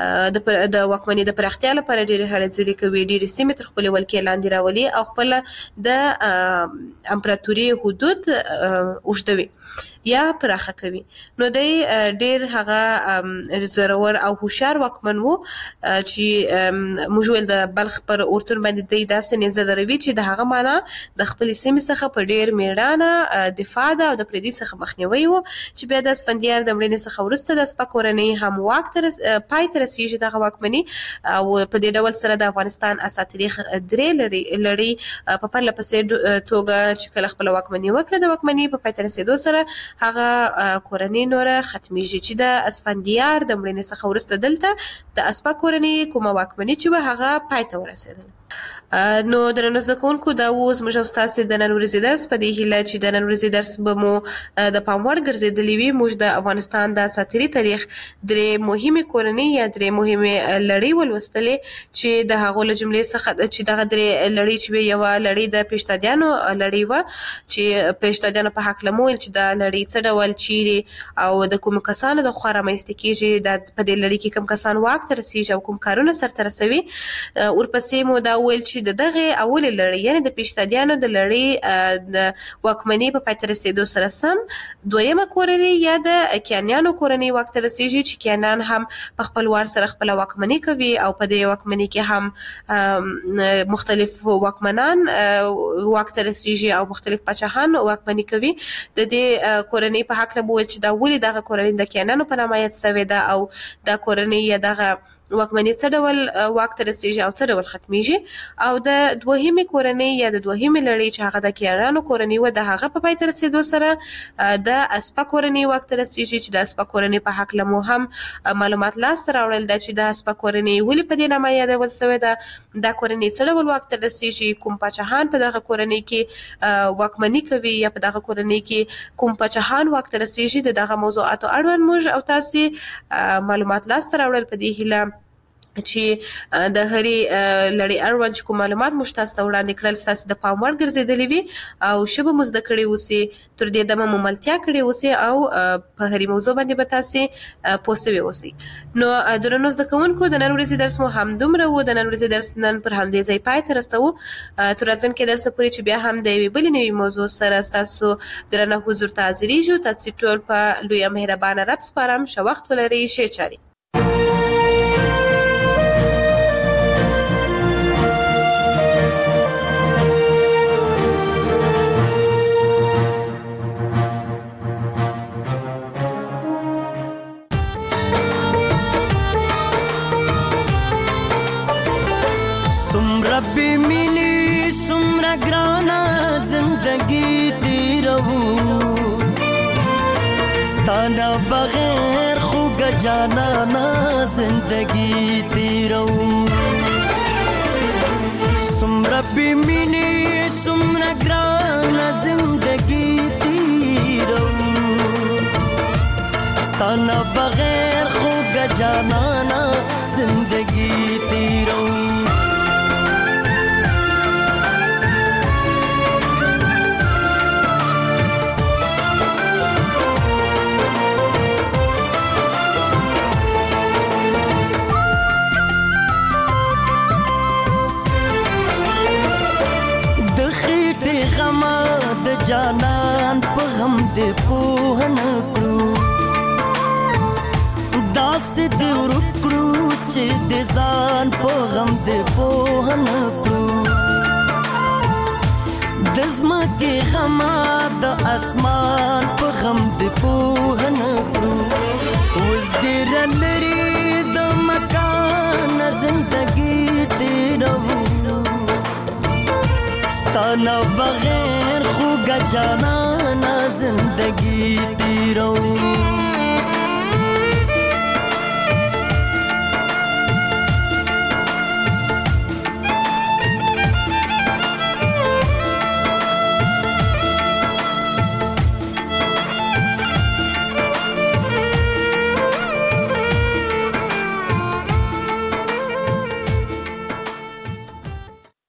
د واکمنۍ د پراختیا لپاره ډېرې هلې ځلې کوي، ډېرې سیمې تر خپلې ولکې لاندې راولي او خپل د امپراتوري حدود اوږدوي یا پراخه کوي. نو دی ډېر هغه زړور او هوښیار واکمن و چې موږ ویل د بلخ پر اورتون باندې دی داسې نیزه دروي چې د هغه معنا د خپلې سیمې څخه په ډېر میړانه دفاع ده او د پردي څخه مخنیوی و. چې بیا د اسفندیار د مړینې څخه وروسته د اسپه کورنۍ هم واک پای ته رسیږي دغه واکمني او په دې ډول سره د افغانستان اساتریخ درې لړۍ په پرله پسې توګه چې کله خپله واکمني وکړه د واکمنۍ په پای ته رسېدو سره هغه کورنۍ نوره ختمیږي چې د اسفندیار د مړینې څخه وروسته دلته د اسپه کورنۍ کومه واکمني چې وه هغه پای ته ورسېدله. نو درنو زده کوونکو دا اوس موږ او ستاسې د نن ورځې درس په دې هیله چې د نن ورځې درس به مو د پام وړ ګرځېدلی وي. موږ د افغانستان د اساطیري تاریخ 3 مهمې کورنۍ یا 3 مهمې لړۍ ولوستلې چې د هغو له جملې څخه چې دغه 3 لړۍ چې وې یوه لړۍ د پیشتادیانو لړۍ وه چې پیشتادیانو په هکله مو ویل چې دا لړۍ څه ډول چیرې او د کومو کسانو د خوا رامنځته کېږي، دا په دې لړۍ کې کوم کسان واک ته رسېږي او کوم کارونه سرته رسوي. ورپسې مو دا ویل چې د دغه اولې لړۍ یعنې د پیشتادیانو د لړۍ د واکمنۍ په پای ته رسېدو سره سم دویمه کورنۍ یا د کیانیانو کورنۍ واک ته رسېږي چې کیانیان هم په خپل وار سره خپله واکمني کوي او په دې واکمنۍ کې هم مختلف واکمنان واک ته رسېږي او مختلف پاچاهان واکمني کوي. د دې کورنۍ په هکله مو ویل چې دا ولې دغه کورنۍ د کیانیانو په نامه یاد شوې ده او دا کورنۍ یا دغه واکمني څه ډول واک ته رسېږي او څه ډول ختمیږي. او د دوهمې کورنۍ یا د دوهمې لړۍ چې هغه د کیارانو کورنۍ و د هغه په پای ته رسیدو سره د اسپا کورنۍ وخت رسیږي چې د اسپا کورنۍ په حق له مو هم معلومات لاسته راوړل د چې د اسپا کورنۍ ولې په دې نامه یادول شوې ده د کورنۍ څه ډول وخت رسیږي کوم پاچاهان په دغه کورنۍ کې واکمني کوي یا په دغه کورنۍ کې کوم پاچاهان وخت رسیږي د دغه موضوعاتو اړوند موږ او تاسو معلومات لاسته راوړل په دې هیله چې د هرې لړۍ اړوند چې کوم معلومات موږ تاسو ته وړاندې کړل ستاسو د پام وړ ګرځېدلي وي او ښه به مو زده کړي اوسئ تر دې دمه مو ملتیا کړې اوسئ او په هرې موضوع باندې به تاسې پوه سوي اوسئ. نو درنو زده کوونکو د نن ورځې درس مو همدومره و. د نن ورځې درس نن پر همدې ځای پای ته رسوو. تر راتلونکي درسه پورې چې بیا هم د یوې بلې نوې موضوع سره ستاسو درنه حضور ته حاضرېږو. تاسې ټول په لویه مهربانه رب سپارم. ښه وخت ولرئ. ښې چارې. ربی مینی سمرا گرانا زندگی تیرو ستانا بغیر خوگ جانانا زندگی تیرو ربی مینی سمرا گرانا زندگی تیرو ستانا بغیر خوگ جانانا زندگی تیرو جانان په غم دې پوه نه کړو داسې دې ورکړو چې د ځان په غم دې پوه نه کړو د ځمکې غم د اسمان په غم دې پوه نه کړو اوس ډېره لرې د مکان زندګي تېروو ستانه بغیر خوږه جانانه زندگی تیرو